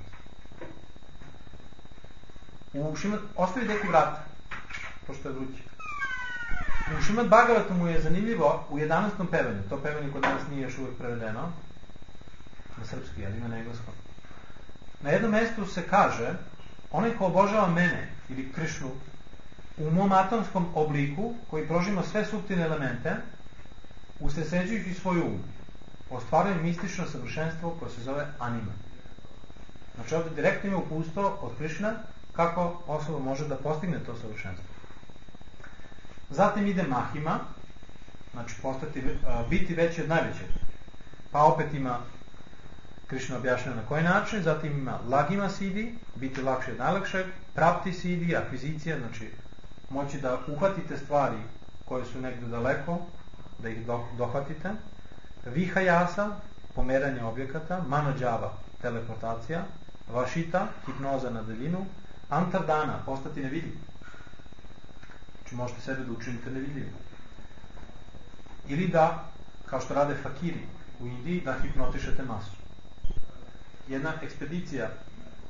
Ostavi deki vrata, pošto je vruće. U Šrimad Bhagavatu mu je zanimljivo u 11. pevanju. To pevanje kod nas nije još uvijek prevedeno na srpski, ali ima na engleskom. Na jednom mjestu se kaže: onaj ko obožava mene ili Krišnu u mom atomskom obliku, koji prožima sve suptilne elemente, usredsređujući svoj um, ostvaruje mistično savršenstvo koje se zove anima. Znači, ovdje direktno ima uputstvo od Krišna kako osoba može da postigne to savršenstvo. Zatim ide mahima, znači biti veći od najvećeg. Pa opet ima, Krišna objašnjava na koji način. Zatim ima lagima siddhi, biti lakše od najlakšeg. Prapti siddhi, akvizicija, znači moći da uhvatite stvari koje su negdje daleko, da ih dohvatite. Vihayasa, pomeranje objekata. Manodjava, teleportacija. Vašita, hipnoza na daljinu. Antardana, postati nevidljiv. Znači možete sebe da učinite nevidljivim. Ili da, kao što rade fakiri u Indiji, da hipnotišete masu. Jedna ekspedicija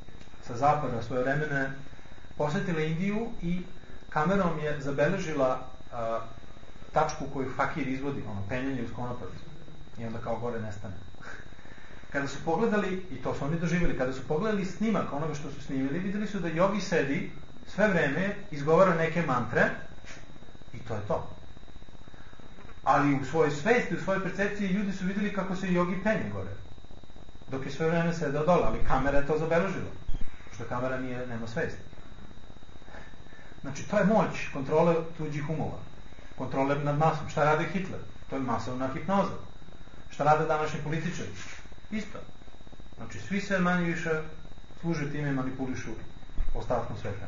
sa zapada svoje vremene posjetila Indiju i kamerom je zabeležila tačku koju fakir izvodi, penjenje uz konopac. I onda kao gore nestane. Kada su pogledali, i to su oni doživjeli, kada su pogledali snimak onoga što su snimili, vidjeli su da jogi sedi sve vreme, izgovara neke mantre i to je to. Ali u svojoj svesti, u svojoj percepciji ljudi su vidjeli kako se jogi penje gore. Dok je sve vreme sedao dole, ali kamera je to zabeležila. Što kamera nema svesti. Znači, to je moć kontrole tuđih umova. Kontrole nad masom. Šta radi Hitler? To je masovna hipnoza. Šta rade današnji političari? Isto. Znači, svi se manje više služe time i manipulišu ostatkom sveta.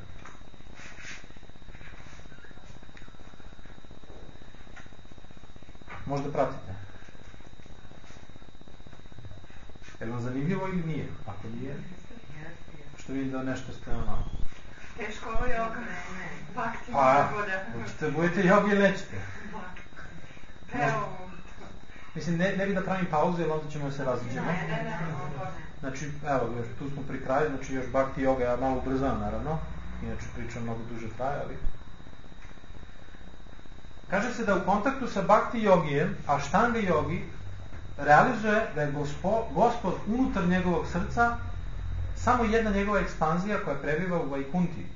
Možda pratite. Je li vam zanimljivo ili nije? Ako nije, što vidim da nešto ste ono... Teško ovo joga. Bakti. Pa, učite, budete jogi ili nećete? Mislim, ne bi da pravim pauzu, jer onda ćemo se raziđemo. Znači, evo, tu smo pri kraju, znači još bakti joga, ja malo ubrzam, naravno. Inače pričam mnogo duže traje, ali... Kaže se da u kontaktu sa bakti jogijem, aštanga jogi, realizuje da je Gospod unutar njegovog srca samo jedna njegova ekspanzija koja prebiva u Vajkunti.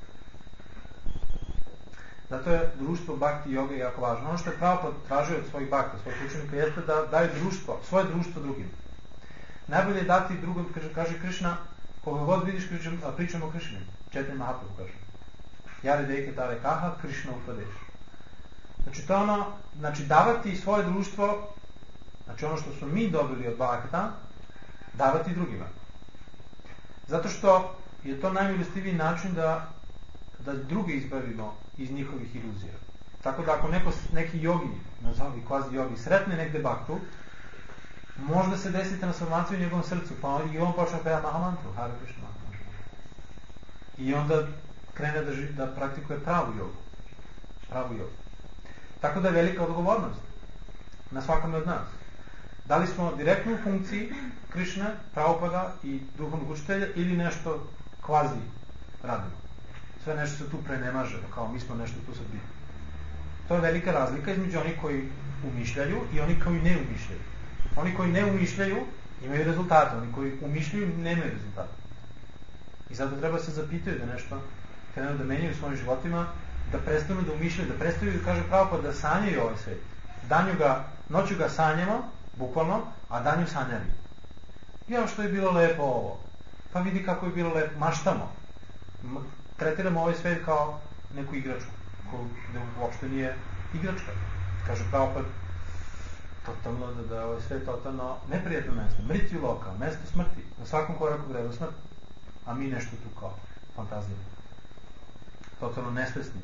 Zato je društvo bakti joge jako važno. Ono što je pravo tražio od svojih bakta, svojih učenika, jeste da daju društvo, svoje društvo drugim. Najbolje je dati drugom, kaže Krišna, koga god vidiš pričamo o Krišni. Četiri Mahaprabhu kaže. Jare deke tare kaha, Krišna upadeš. Znači to je ono, znači davati svoje društvo, znači ono što smo mi dobili od bakta, davati drugima. Zato što je to najmilostiviji način da druge izbavimo iz njihovih iluzija. Tako da ako neki jogi, nazovi kvazi jogi, sretne negde baktu, možda se desi transformacija u njegovom srcu, pa i on počne peja Mahamantru, Hare Krishna Mahamantru. I onda krene da praktikuje pravu jogu. Tako da je velika odgovornost na svakome od nas. Da li smo direktno u funkciji Krišne, Prabhupada i duhovnog učitelja ili nešto kvazi radimo. Sve nešto se tu prenemaže, kao mi smo nešto tu sad biti. To je velika razlika između onih koji umišljaju i oni koji ne umišljaju. Oni koji ne umišljaju imaju rezultate, oni koji umišljaju nemaju rezultate. I zato treba se zapitaju da nešto krenu da menjaju u svojim životima, da prestanu da umišljaju, da prestaju, kaže Prabhupada, da sanjaju ovaj svet. Noću ga sanjamo, bukvalno, a danju sanjali. Ja, što je bilo lepo ovo. Pa vidi kako je bilo lepo. Maštamo. Tretiramo ovaj svet kao neku igračku. Koja uopšte nije igračka. Kaže Prabhupada, totalno da je ovaj svet totalno neprijatno mesto. Mritju loka, mesto smrti. Na svakom koraku vreda smrt. A mi nešto tu kao fantazijamo. Totalno nesvesni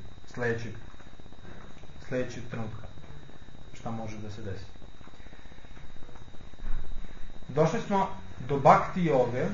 sledećeg trenutka. Šta može da se desi. Došli smo do bakti joge,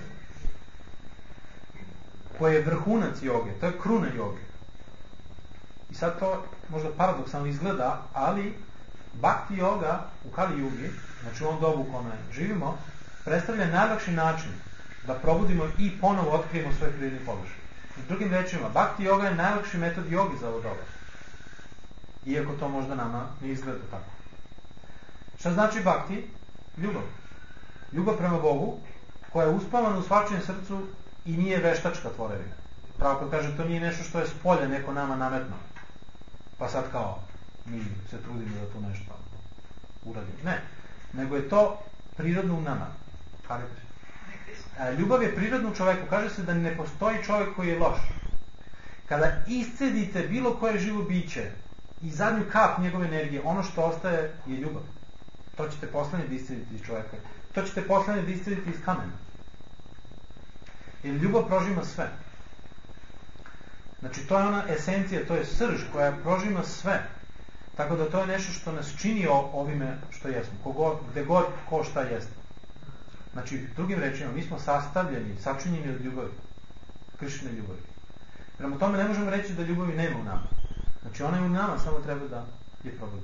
koja je vrhunac joge, to je kruna joge. I sad to možda paradoksalno izgleda, ali bakti joga u Kali Jugi, znači u ovom dobu u kome živimo, predstavlja najlakši način da probudimo i ponovo otkrijemo svoj prirodni položaj. U drugim rečima, bakti joga je najlakši metod jogi za ovo doba. Iako to možda nama ne izgleda tako. Šta znači bakti? Ljubav. Ljubav prema Bogu, koja je uspavana u svačijem srcu i nije veštačka tvorevina. Pravo kaže, to nije nešto što je s polja neko nama nametno. Pa sad kao, mi se trudimo da tu nešto uradimo. Ne, nego je to prirodno u nama. Ljubav je prirodna u čoveku. Kaže se da ne postoji čovjek koji je loš. Kada iscedite bilo koje živo biće i zadnju kap njegove energije, ono što ostaje je ljubav. To ćete poslanje da iscedite iz čoveka. To ćete poslanje da iscedite iz kamena. Jer ljubav prožima sve. Znači, to je ona esencija, to je srž koja prožima sve. Tako da to je nešto što nas čini ovime što jesmo. Gde god ko šta jeste. Znači, drugim rečima, mi smo sastavljeni, sačinjeni od ljubavi. Krišne ljubavi. Prema tome ne možemo reći da ljubavi nema u nama. Znači, ona je u nama, samo treba da je probudi.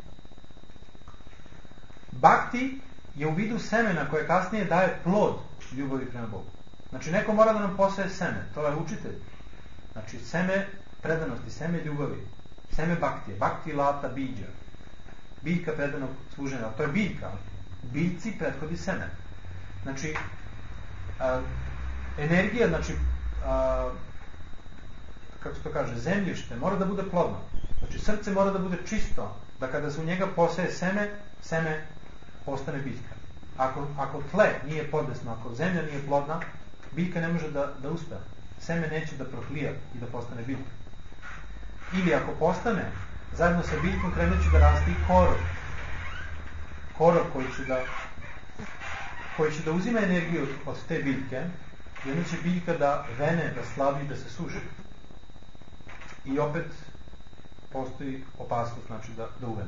Bakti je u vidu semena koje kasnije daje plod ljubavi prema Bogu. Znači, neko mora da nam posaje seme, to je učitelj. Znači, seme predanosti, seme ljubavi, seme baktije, bakti lata biđa, biljka predanog služenja, to je biljka, biljci prethodi seme. Znači, energija, znači, kako se to kaže, zemljište mora da bude plodno. Znači, srce mora da bude čisto, da kada se u njega posaje seme, seme postane biljka. Ako tle nije podesno, ako zemlja nije plodna, biljka ne može da uspe. Seme neće da proklija i da postane biljka. Ili ako postane, zajedno sa biljkom krenuće da raste i korov. Korov koji će da uzima energiju od te biljke, i onda će biljka da vene, da slabi, da se suži. I opet postoji opasnost, znači da uvene.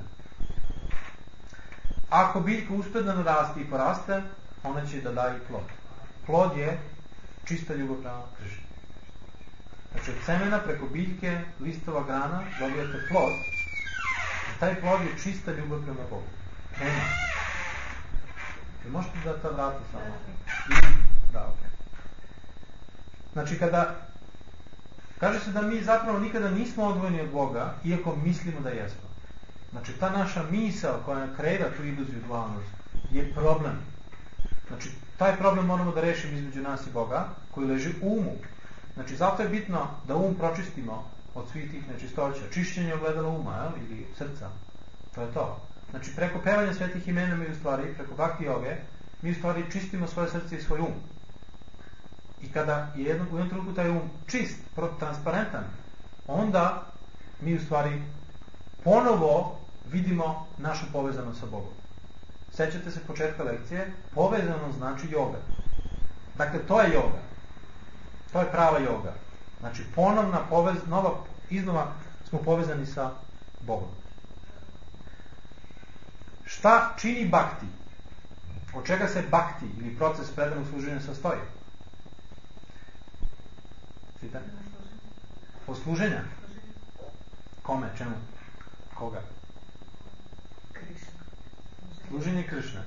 Ako biljka uspe da naraste i poraste, ona će da daje plod. Plod je čista ljubav prema Krišni. Znači, od semena preko biljke, listova, grana, dobijate plod. I taj plod je čista ljubav prema Bogu. Nema. Možete da ta vrata samo? Da, ok. Znači, kaže se da mi zapravo nikada nismo odvojeni od Boga, iako mislimo da jesmo. Znači, ta naša misao koja kreira tu iluziju dualnost je problem. Znači, taj problem moramo da rešimo između nas i Boga, koji leži u umu. Znači, zato je bitno da um pročistimo od svih tih nečistoća. Čišćenje ogledala uma, ili srca. To je to. Znači, preko pevanja svetih imena mi u stvari, preko bakti joge, mi u stvari čistimo svoje srce i svoj um. I kada je u jednom trenutku taj um čist, transparentan, onda mi u stvari ponovo vidimo našu povezanost sa Bogom. Sećate se početka lekcije? Povezano znači joga. Dakle, to je joga. To je prava joga. Znači, iznova smo povezani sa Bogom. Šta čini bakti? Od čega se bakti ili proces predanog služenja sastoji? Od služenja? Kome? Čemu? Koga? Služenje Krišne.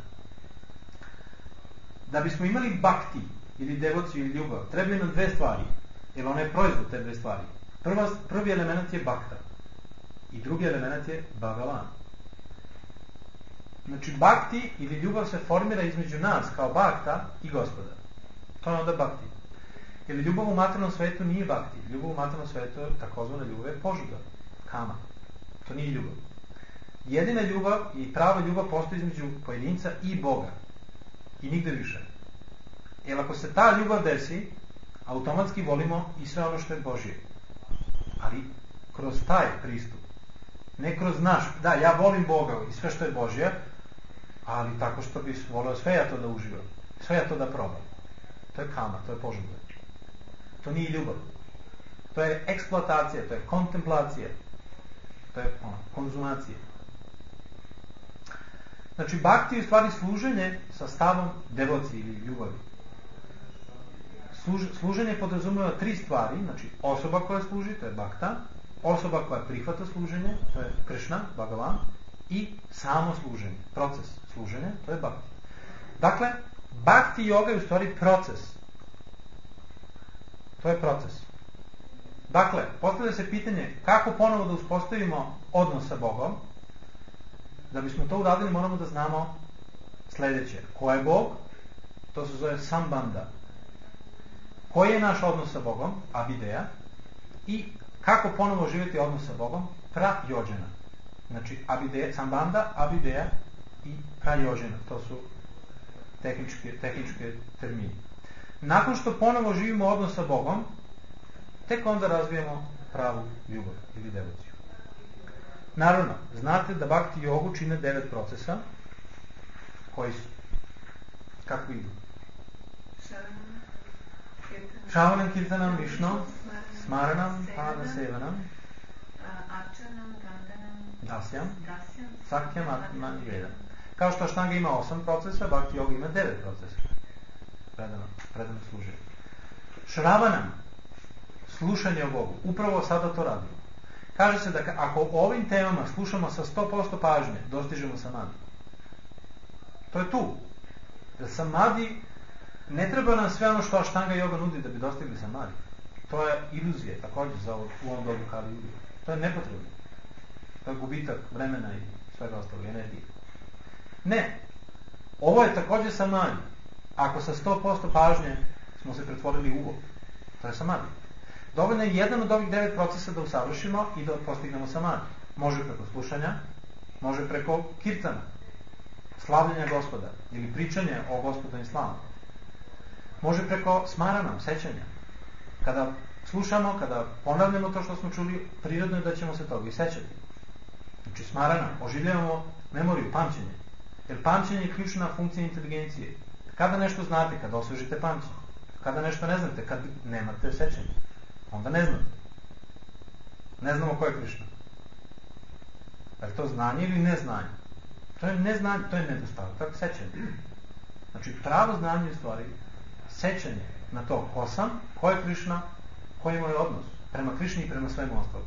Da bismo imali bakti ili devociju ili ljubav, trebaju nam dve stvari, jer ona je proizvod te dve stvari. Prvi element je bakta i drugi element je bhagavan. Znači, bakti ili ljubav se formira između nas kao bakta i Gospoda. To je onda bakti. Jer ljubav u materijalnom svetu nije bakti. Ljubav u materijalnom svetu je takozvana ljubav je požuda, kama. To nije ljubav. Jedina ljubav i prava ljubav postoji između pojedinca i Boga. I nigde više. Jer ako se ta ljubav desi, automatski volimo i sve ono što je Božje. Ali kroz taj pristup. Ne kroz naš. Da, ja volim Boga i sve što je Božje, ali tako što bih volio sve ja to da uživam. Sve ja to da probam. To je kama, to je požuda. To nije ljubav. To je eksploatacija, to je kontemplacija. To je konzumacija. Znači, bakti je u stvari služenje sa stavom devocije ili ljubavi. Služenje podrazumeva tri stvari, znači osoba koja služi, to je bakta, osoba koja prihvata služenje, to je Krišna, Bhagavan, i samo služenje, proces služenja, to je bakti. Dakle, bakti yoga je u stvari proces. To je proces. Dakle, postavlja se pitanje kako ponovo da uspostavimo odnos sa Bogom. Da bismo to uradili, moramo da znamo sledeće. Ko je Bog? To se zove sambandha. Koji je naš odnos sa Bogom? Abideja. I kako ponovo živjeti odnos sa Bogom? Prajođena. Znači, sambandha, abideja i prajođena. To su tehničke termini. Nakon što ponovo živimo odnos sa Bogom, tek onda razvijemo pravu ljubav ili devociju. Naravno, znate da bakti jogu čine 9 procesa koji su. Kako idu? Šravanam, kirtanam, višnom, smaranam, padasevanam, dasyam, sakyam, atman i vedam. Kao što Ashtanga ima 8 procesa, bakti joga ima 9 procesa. Predano služenje. Šravanam, slušanje o Bogu. Upravo sada to radimo. Kaže se da ako o ovim temama slušamo sa 100% pažnje, dostižemo samadi. To je tu. Da samadi ne treba nam sve ono što Ashtanga yoga nudi da bi dostigli samadhi. To je iluzija, također, u ovom dobu Kali Yuge. To je nepotrebno. To je gubitak vremena i svega ostalog, energije. Ne. Ovo je također samadhi. Ako sa 100% pažnje smo se pretvorili u ovo, to je samadhi. Dovoljno je jedan od ovih 9 procesa da usavršimo i da postignemo samadhi. Može preko slušanja, može preko kirtana, slavljenja Gospoda ili pričanja o Gospodovim slavama. Može preko smarana, sećanja. Kada slušamo, kada ponavljamo to što smo čuli, prirodno je da ćemo se toga i sećati. Znači smarana, oživljavamo memoriju, pamćenje. Jer pamćenje je ključna funkcija inteligencije. Kada nešto znate, kada osvežite pamćenje. Kada nešto ne znate, kad nemate sećanje. Onda ne znate. Ne znamo ko je Krišna. Je li to znanje ili neznanje? To je neznanje, to je nedostatak sećanja. Znači pravo znanje je u stvari sećanje na to ko sam, ko je Krišna, koji je moj odnos prema Krišni i prema svemu ostalom.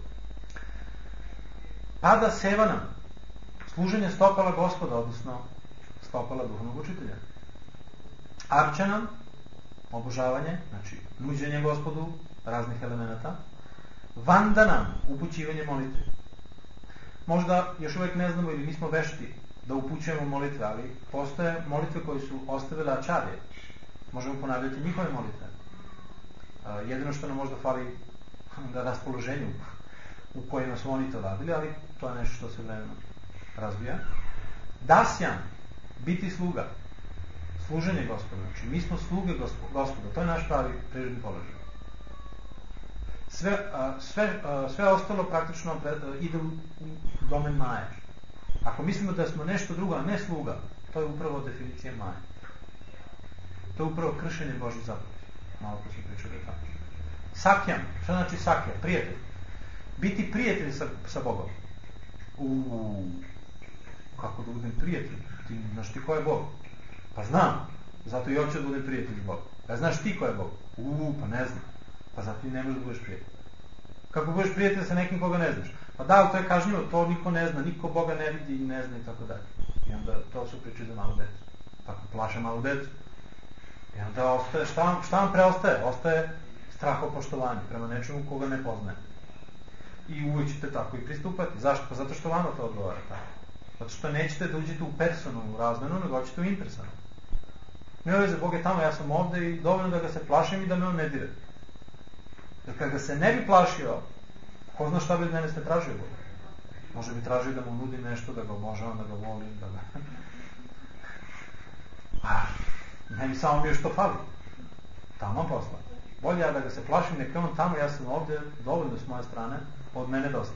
Pada sevana, služenje stopala Gospoda, odnosno stopala duhovnog učitelja. Arčana, obožavanje, znači nuđenje Gospodu raznih elemenata. Vandana, upućivanje molitve. Možda još uvijek ne znamo ili nismo vešti da upućujemo molitve, ali postoje molitve koje su ostavile ačarje. Možemo ponavljati njihove molitve. Jedino što nam možda fali da raspoloženju u kojima su oni to radili, ali to je nešto što se vremenom razvija. Dasjan, biti sluga, služenje Gospoda. Znači, mi smo sluge Gospoda, to je naš pravi prirodni položaj. Sve ostalo praktično ide u domen maje. Ako mislimo da smo nešto drugo, a ne sluga, to je upravo definicija maje. To je upravo kršenje Božih zapovedi. Malo ko smo pričali o tamo. Sakjam, šta znači sakja? Prijatelj. Biti prijatelj sa Bogom. Kako da budem prijatelj? Ti znaš ti ko je Bog? Pa znam, zato i hoću da budem prijatelj s Bogom. Ja znaš ti ko je Bog? Pa ne znam. Pa zato i ne možeš da budeš prijatelj. Kako budeš prijatelj sa nekim koga ne znaš? Pa da, ali to je kažnjivo, to niko ne zna, niko Boga ne vidi i ne zna i tako dalje. I onda to su priče za malu decu. Tako plaše malu decu. I onda ostaje, šta vam preostaje? Ostaje strahopoštovanje prema nečemu koga ne poznaje. I uvijek ćete tako i pristupati. Zašto? Pa zato što vama to odgovara tako. Zato što nećete da uđete u personalnu razmenu, nego hoćete u impersonalnu. Ne veze, Bog je tamo, ja sam ovde i dovoljno da ga se plašim i da me on ne dire. Jer kad ga se ne bi plašio, ko zna šta bi od mene ste tražio Bog? Može bi tražio da mu nudim nešto, da ga obožavam, da ga volim, da ga... Meni samo mi je što fali. Tamo posla. Bolje ja da ga se plašim, neka on tamo, ja sam ovdje, dovoljno s moje strane, od mene dosta.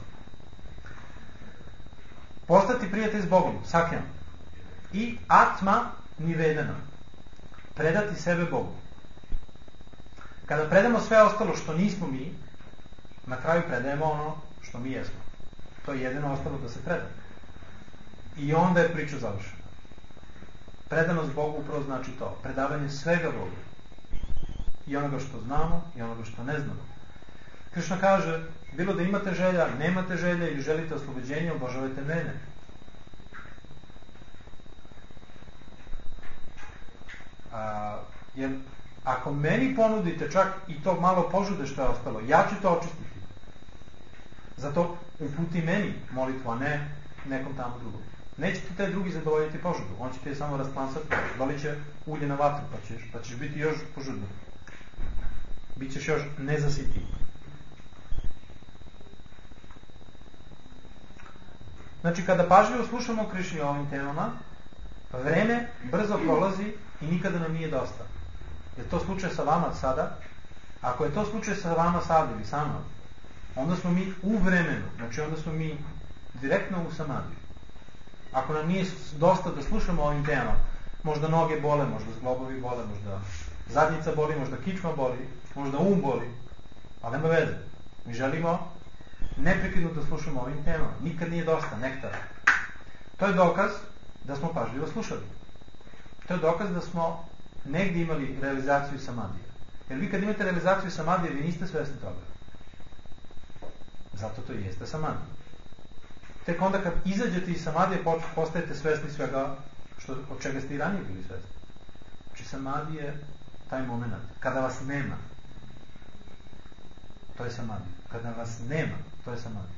Postati prijatelj s Bogom, sakjam. I atma nivedana. Predati sebe Bogu. Kada predamo sve ostalo što nismo mi, na kraju predajemo ono što mi jesmo. To je jedino ostalo da se preda. I onda je priča završena. Predanost Bogu upravo znači to. Predavanje svega Bogu. I onoga što znamo i onoga što ne znamo. Krišna kaže, bilo da imate želja, nemate želje ili želite oslobođenje, obožavajte mene. Jer ako meni ponudite čak i to malo požude što je ostalo, ja ću to očistiti. Zato uputi meni molitvu, a ne nekom tamo drugom. Neće ti taj drugi zadovoljiti požudu, on će ti je samo rasplansati, dolit će ulje na vatru, pa ćeš biti još požudniji. Bićeš još nezasitiji. Znači, kada pažljivo slušamo Krišni o ovim temama, vreme brzo prolazi i nikada nam nije dosta. Je to slučaj sa vama sada? Ako je to slučaj sa vama sad ili sa mnom, onda smo mi u vremenu, znači onda smo mi direktno u samadiju. Ako nam nije dosta da slušamo o ovim temama, možda noge bole, možda zglobovi bole, možda zadnjica boli, možda kičma boli, možda boli, ali nema veze. Mi želimo neprekidno da slušamo o ovim temama. Nikad nije dosta, nektara. To je dokaz da smo pažljivo slušali. To je dokaz da smo negdje imali realizaciju samadije. Jer vi kad imate realizaciju samadije, vi niste svesni toga. Zato to i jeste samadija. Tek onda kad izađete iz samadije, postajete svesni svega od čega ste i ranije bili svesni. Znači samadije taj moment. Kada vas nema, to je samadhi. Kada vas nema, to je samadhi.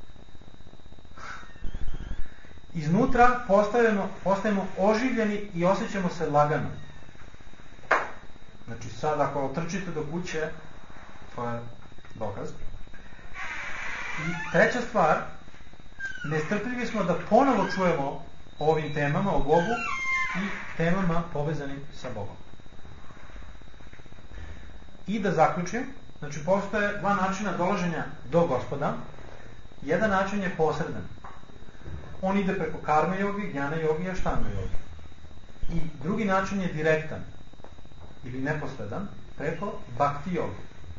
Iznutra postajemo oživljeni i osjećamo se lagano. Znači sad ako trčite do kuće, to je dokaz. I treća stvar, nestrpljivi smo da ponovo čujemo o ovim temama, o Bogu i temama povezanim sa Bogom. I da zaključim, znači postoje dva načina dolaženja do Gospoda. Jedan način je posredan. On ide preko karma jogi, gnjana jogi i aštanga jogi. I drugi način je direktan ili neposredan preko bhakti jogi.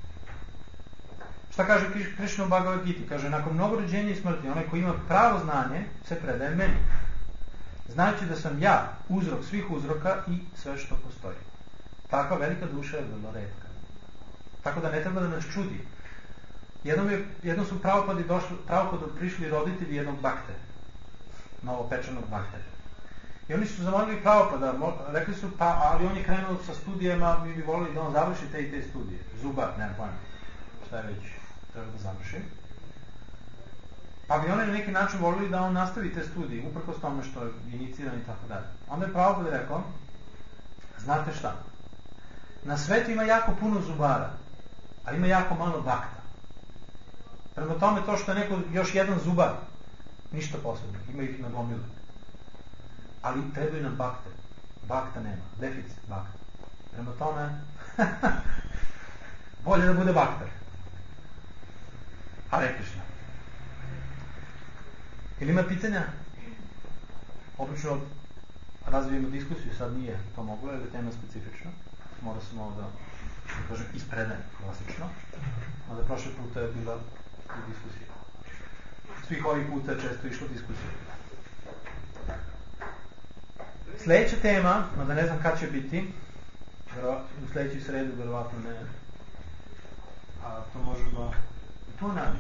Šta kaže Krišna u Bhagavad Giti? Kaže, nakon mnogo rođenja i smrti, onaj koji ima pravo znanje se predaje meni. Znajući da sam ja uzrok svih uzroka i sve što postoji. Takva velika duša je vrlo retka. Tako da ne treba da nas čudi. Jednom su Prabhupada prišli roditelji jednog bakte, novopečenog bakte. I oni su zamolili Prabhupada, rekli su, pa, ali on je krenuo sa studijama, mi bi volili da on završi te i te studije. Zubar, nemam pojma. Šta je već, treba da završi. Pa bi oni na neki način volili da on nastavi te studije, uprkos tome što je iniciran i tako dalje. Onda je Prabhupada rekao, znate šta, na svetu ima jako puno zubara, a ima jako malo bakta. Prema tome, to što je neko još jedan zubar, ništa posebno, ima ih na gomilu. Ali trebaju nam bakte. Bakta nema, deficit bakta. Prema tome, bolje da bude bakter. Hare Krishna. Ili ima pitanja? Obično razvijemo diskusiju, sad nije to moglo, jer je tema specifična. Mora se malo da kažem ispredajem klasično. Mada prošle puta je bila i diskusija. Svih ovih puta je često išla diskusija. Sljedeća tema, mada ne znam kad će biti, u sljedećoj sredu verovatno ne, a to možemo, to nadi.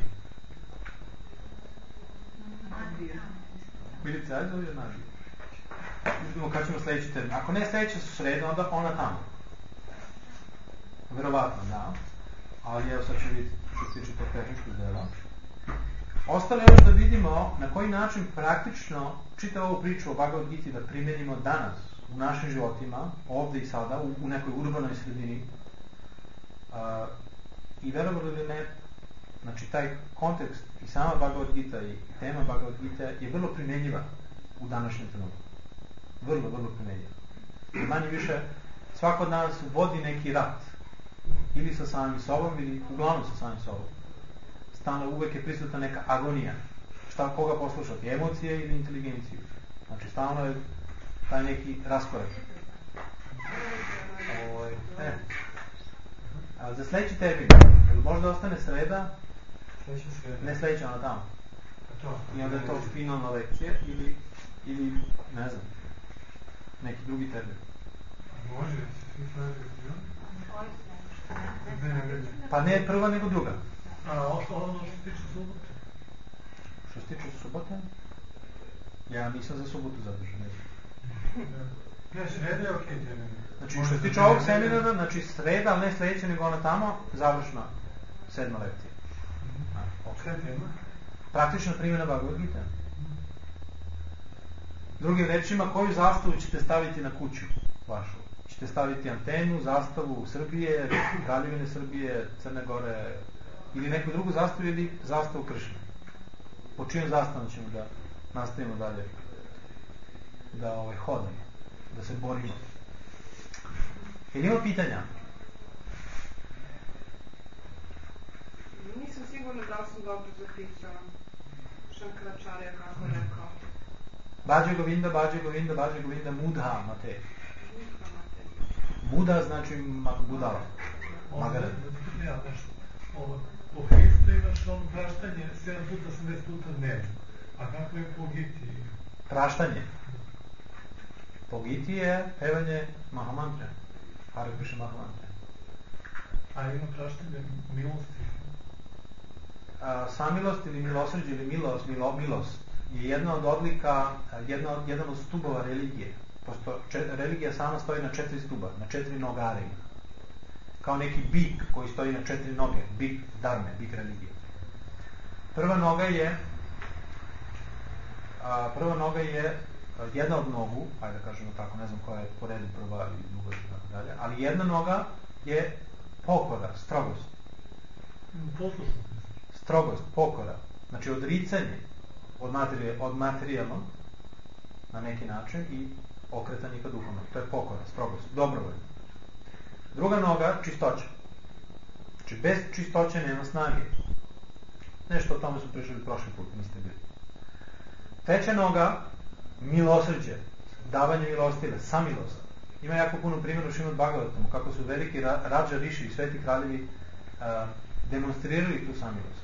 Milice, ajde ovdje nadi. Vidimo kad ćemo sljedeći termin. Ako ne sljedeća sreda, onda ona tamo. Verovatno, da. Ali evo sad ću vidjeti što se tiče tog tehničkog dela. Ostalo je još da vidimo na koji način praktično čitavu ovu priču o Bhagavad Giti da primenimo danas u našim životima, ovdje i sada, u nekoj urbanoj sredini. I verovali ili ne, znači taj kontekst i sama Bhagavad Gita i tema Bhagavad Gita je vrlo primjenjiva u današnjem trenutku. Vrlo, vrlo primjenjiva. Manje više, svako od nas vodi neki rat. Ili sa samim sobom, ili uglavnom sa samim sobom. Stalno uvek je prisutna neka agonija. Koga poslušati? Emocije ili inteligenciju? Znači, stalno je taj neki raskorak. Za sljedeći termin, možda ostane sreda? Ne sljedeća, ona tamo. I onda je to finalna lekcija ili ne znam, neki drugi termin. Može, svi slažemo. Pa ne prva nego druga. A ono što se tiče subote? Što se tiče subote? Ja nisam za subotu zadržan. Ne, sreda je okej. Znači što se tiče ovog seminara, znači sreda, ali ne sljedeća nego ona tamo, završna 7. lekcija. Sve tema? Praktična primjena Bhagavad Gita. Drugim rečima, koju zastavu ćete staviti na kuću vašu? Ćete staviti antenu, zastavu Srbije, Kraljevine Srbije, Crne Gore ili neku drugu zastavu ili zastavu Kršne? Po čijom zastavom ćemo da nastavimo dalje da hodamo, da se borimo? Ili ima pitanja? Nisam sigurna da li sam dobro zapisala Šankaračarja kako je rekao. Bhaja Govinda, Bhaja Govinda, Bhaja Govinda, Mudha Mate. Muda znači budala. Magaret. Ja, nešto. Po Hristu imaš ono praštanje 7 puta, 80 puta dnevno. A kako je po Giti? Praštanje. Po Giti je pevanje Mahamantre. Hare Krishna Mahamantre. A ima praštanje milosti? Samilost ili milosrđe ili milost je jedna od odlika, jedan od stubova religije. Pošto religija sama stoji na 4 stuba, na 4 nogare. kao neki bik koji stoji na 4 noge, bik dharme, bik religije. Prva noga je jedna od nogu, ajde da kažemo tako, ne znam koja je po redu prva ili druga i tako dalje, ali jedna noga je pokora, strogost. Strogost, pokora. Znači odricanje od materijalnog na neki način i okretanje ka duhovnom. To je pokora, strogost, dobrovoljno. Druga noga, čistoća. Znači bez čistoće nema snage. Nešto o tome su pričali prošli put, niste bili. Treća noga, milosrđe, davanje milostive, samilost. Ima jako puno primjera u Šrimad Bhagavatamu, kako su veliki Rađa Riši i sveti kraljevi demonstrirali tu samilost.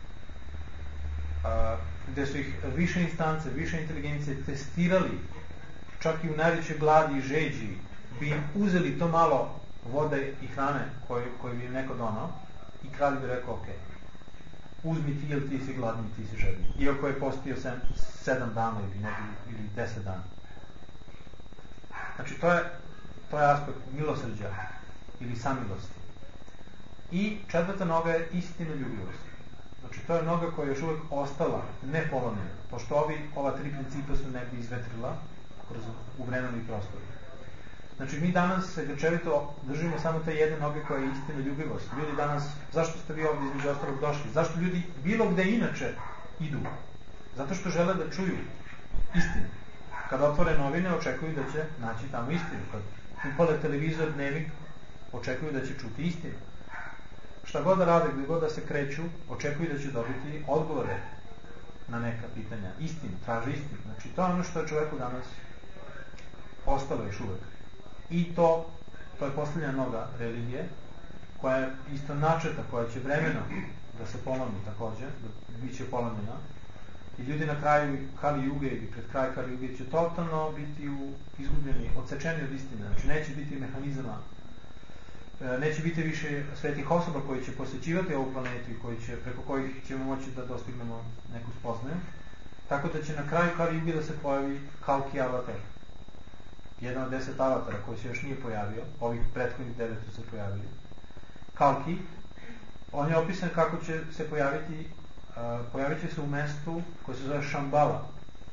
Gde su ih više instance, više inteligencije testirali, čak i u najvećoj gladi i žeđi, bi im uzeli to malo vode i hrane koje bi im neko donao i kralj bi rekao, ok, uzmi ti, jer ti si gladni, ti si žedni. Iako je postio 7 dana ili 10 dana. Znači, to je aspekt milosrđa ili samilosti. I četvrta noga je istinoljubivost. Znači, to je noga koja je još uvijek ostala nepolomljena, pošto ova 3 principa su ne bi izvetrila u vremenu i prostoru. Znači, mi danas se grčevito držimo samo te jedne noge koja je istinoljubivost. Ljudi danas, zašto ste vi ovdje između ostalog došli? Zašto ljudi bilo gde inače idu? Zato što žele da čuju istinu. Kada otvore novine, očekuju da će naći tamo istinu. Kad upale televizor, dnevnik, očekuju da će čuti istinu. Šta god da rade, gdje god da se kreću, očekuju da će dobiti odgovore na neka pitanja. Istinu, traže istinu. Znači, to je ono što je čoveku danas ostalo još uvek. I to je posljednja noga religije, koja je isto načeta, koja će vremeno da se polomi također, da bit će polomljena. I ljudi na kraju Kali Juge ili pred kraj Kali Juge će totalno biti izgubljeni, odsečeni od istine. Znači, neće biti mehanizama, neće biti više svetih osoba koji će posjećivati ovu planetu i preko kojih ćemo moći da dostignemo neku spoznaju. Tako da će na kraju Kali Juge da se pojavi Kalki avatar. Jedan od 10 avatara koji se još nije pojavio, ovih prethodnih 9 su se pojavili. Kalki, on je opisan kako će se pojavit će se u mestu koje se zove Šambala.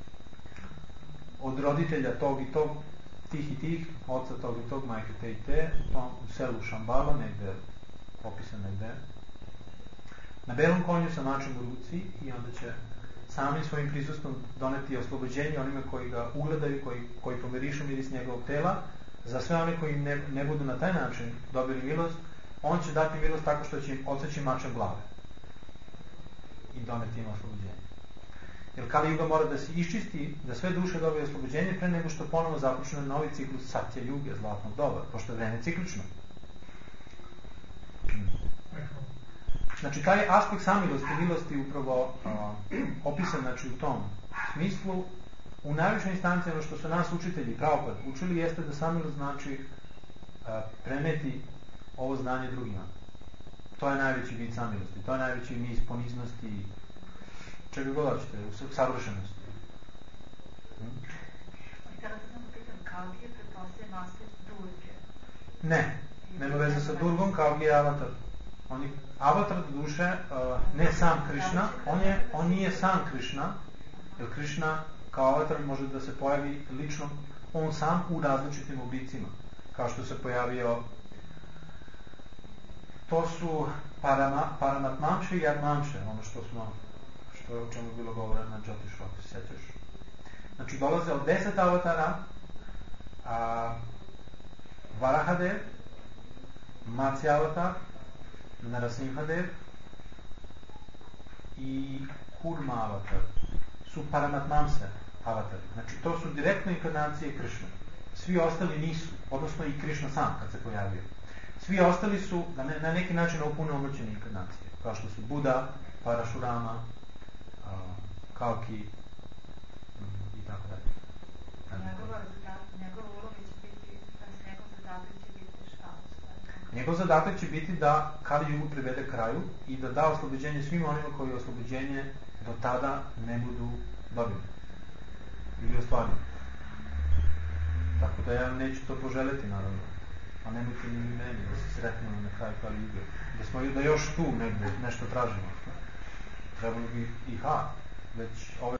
Od roditelja tog i tog, tih i tih, oca tog i tog, majke te i te, u selu Šambala, negde, opisan negde, na belom konju sa mačem u ruci i onda će samim svojim prisustvom doneti oslobođenje onima koji ga ugledaju, koji pomirišu miris njegovog tela. Za sve one koji ne budu na taj način dobili milost, on će dati milost tako što će im odseći mačem glave i doneti im oslobođenje. Jer Kali Juga mora da se iščisti, da sve duše dobiju oslobođenje pre nego što ponovo započne novi ciklus Satya Juge, zlatnog doba, pošto je vreme ciklično. Znači, taj aspekt samilosti, milosti upravo opisan, znači, u tom smislu, u najvišoj instanciji ono što su nas učitelji Prabhupada učili jeste da samilost znači preneti ovo znanje drugima. To je najveći vid samilosti, to je najveći niz poniznosti, čega god hoćete, u savršenosti. Kada se samo pitam, Kalki je pretpostavljen aspekt Durge? Ne, nema veze sa Durgom, Kalki je avatar. Avatar do duše, ne sam Krišna, on nije sam Krišna, jer Krišna kao avatar može da se pojavi lično, on sam u različitim oblicima, kao što se pojavio, to su Paramatmanše i Jadmanše, ono o čemu je bilo govore na Jyotišu, ako se sjećaš. Znači, dolaze od 10 avatara, Varahadev, Matsya avatar, Narasimhadev i Kurma avatar su Paramatmamse avatari. Znači, to su direktne inkarnacije Krišne. Svi ostali nisu, odnosno i Krišna sam kad se pojavio. Svi ostali su na neki način opunomoćene inkarnacije, kao što su Buda, Parashurama, Kalki i tako dalje. Njegov uloga će biti, njegov zadatak će biti šta? Njegov zadatak će biti da Kali Jugu privede kraju i da da oslobođenje svim onima koji oslobođenje do tada ne budu dobili ili ostvarili. Tako da ja neću to poželeti, naravno. a nemojte ni meni da se sretnemo na kraju Kali Juge. Da još tu negde nešto tražimo. Trebalo bi već ove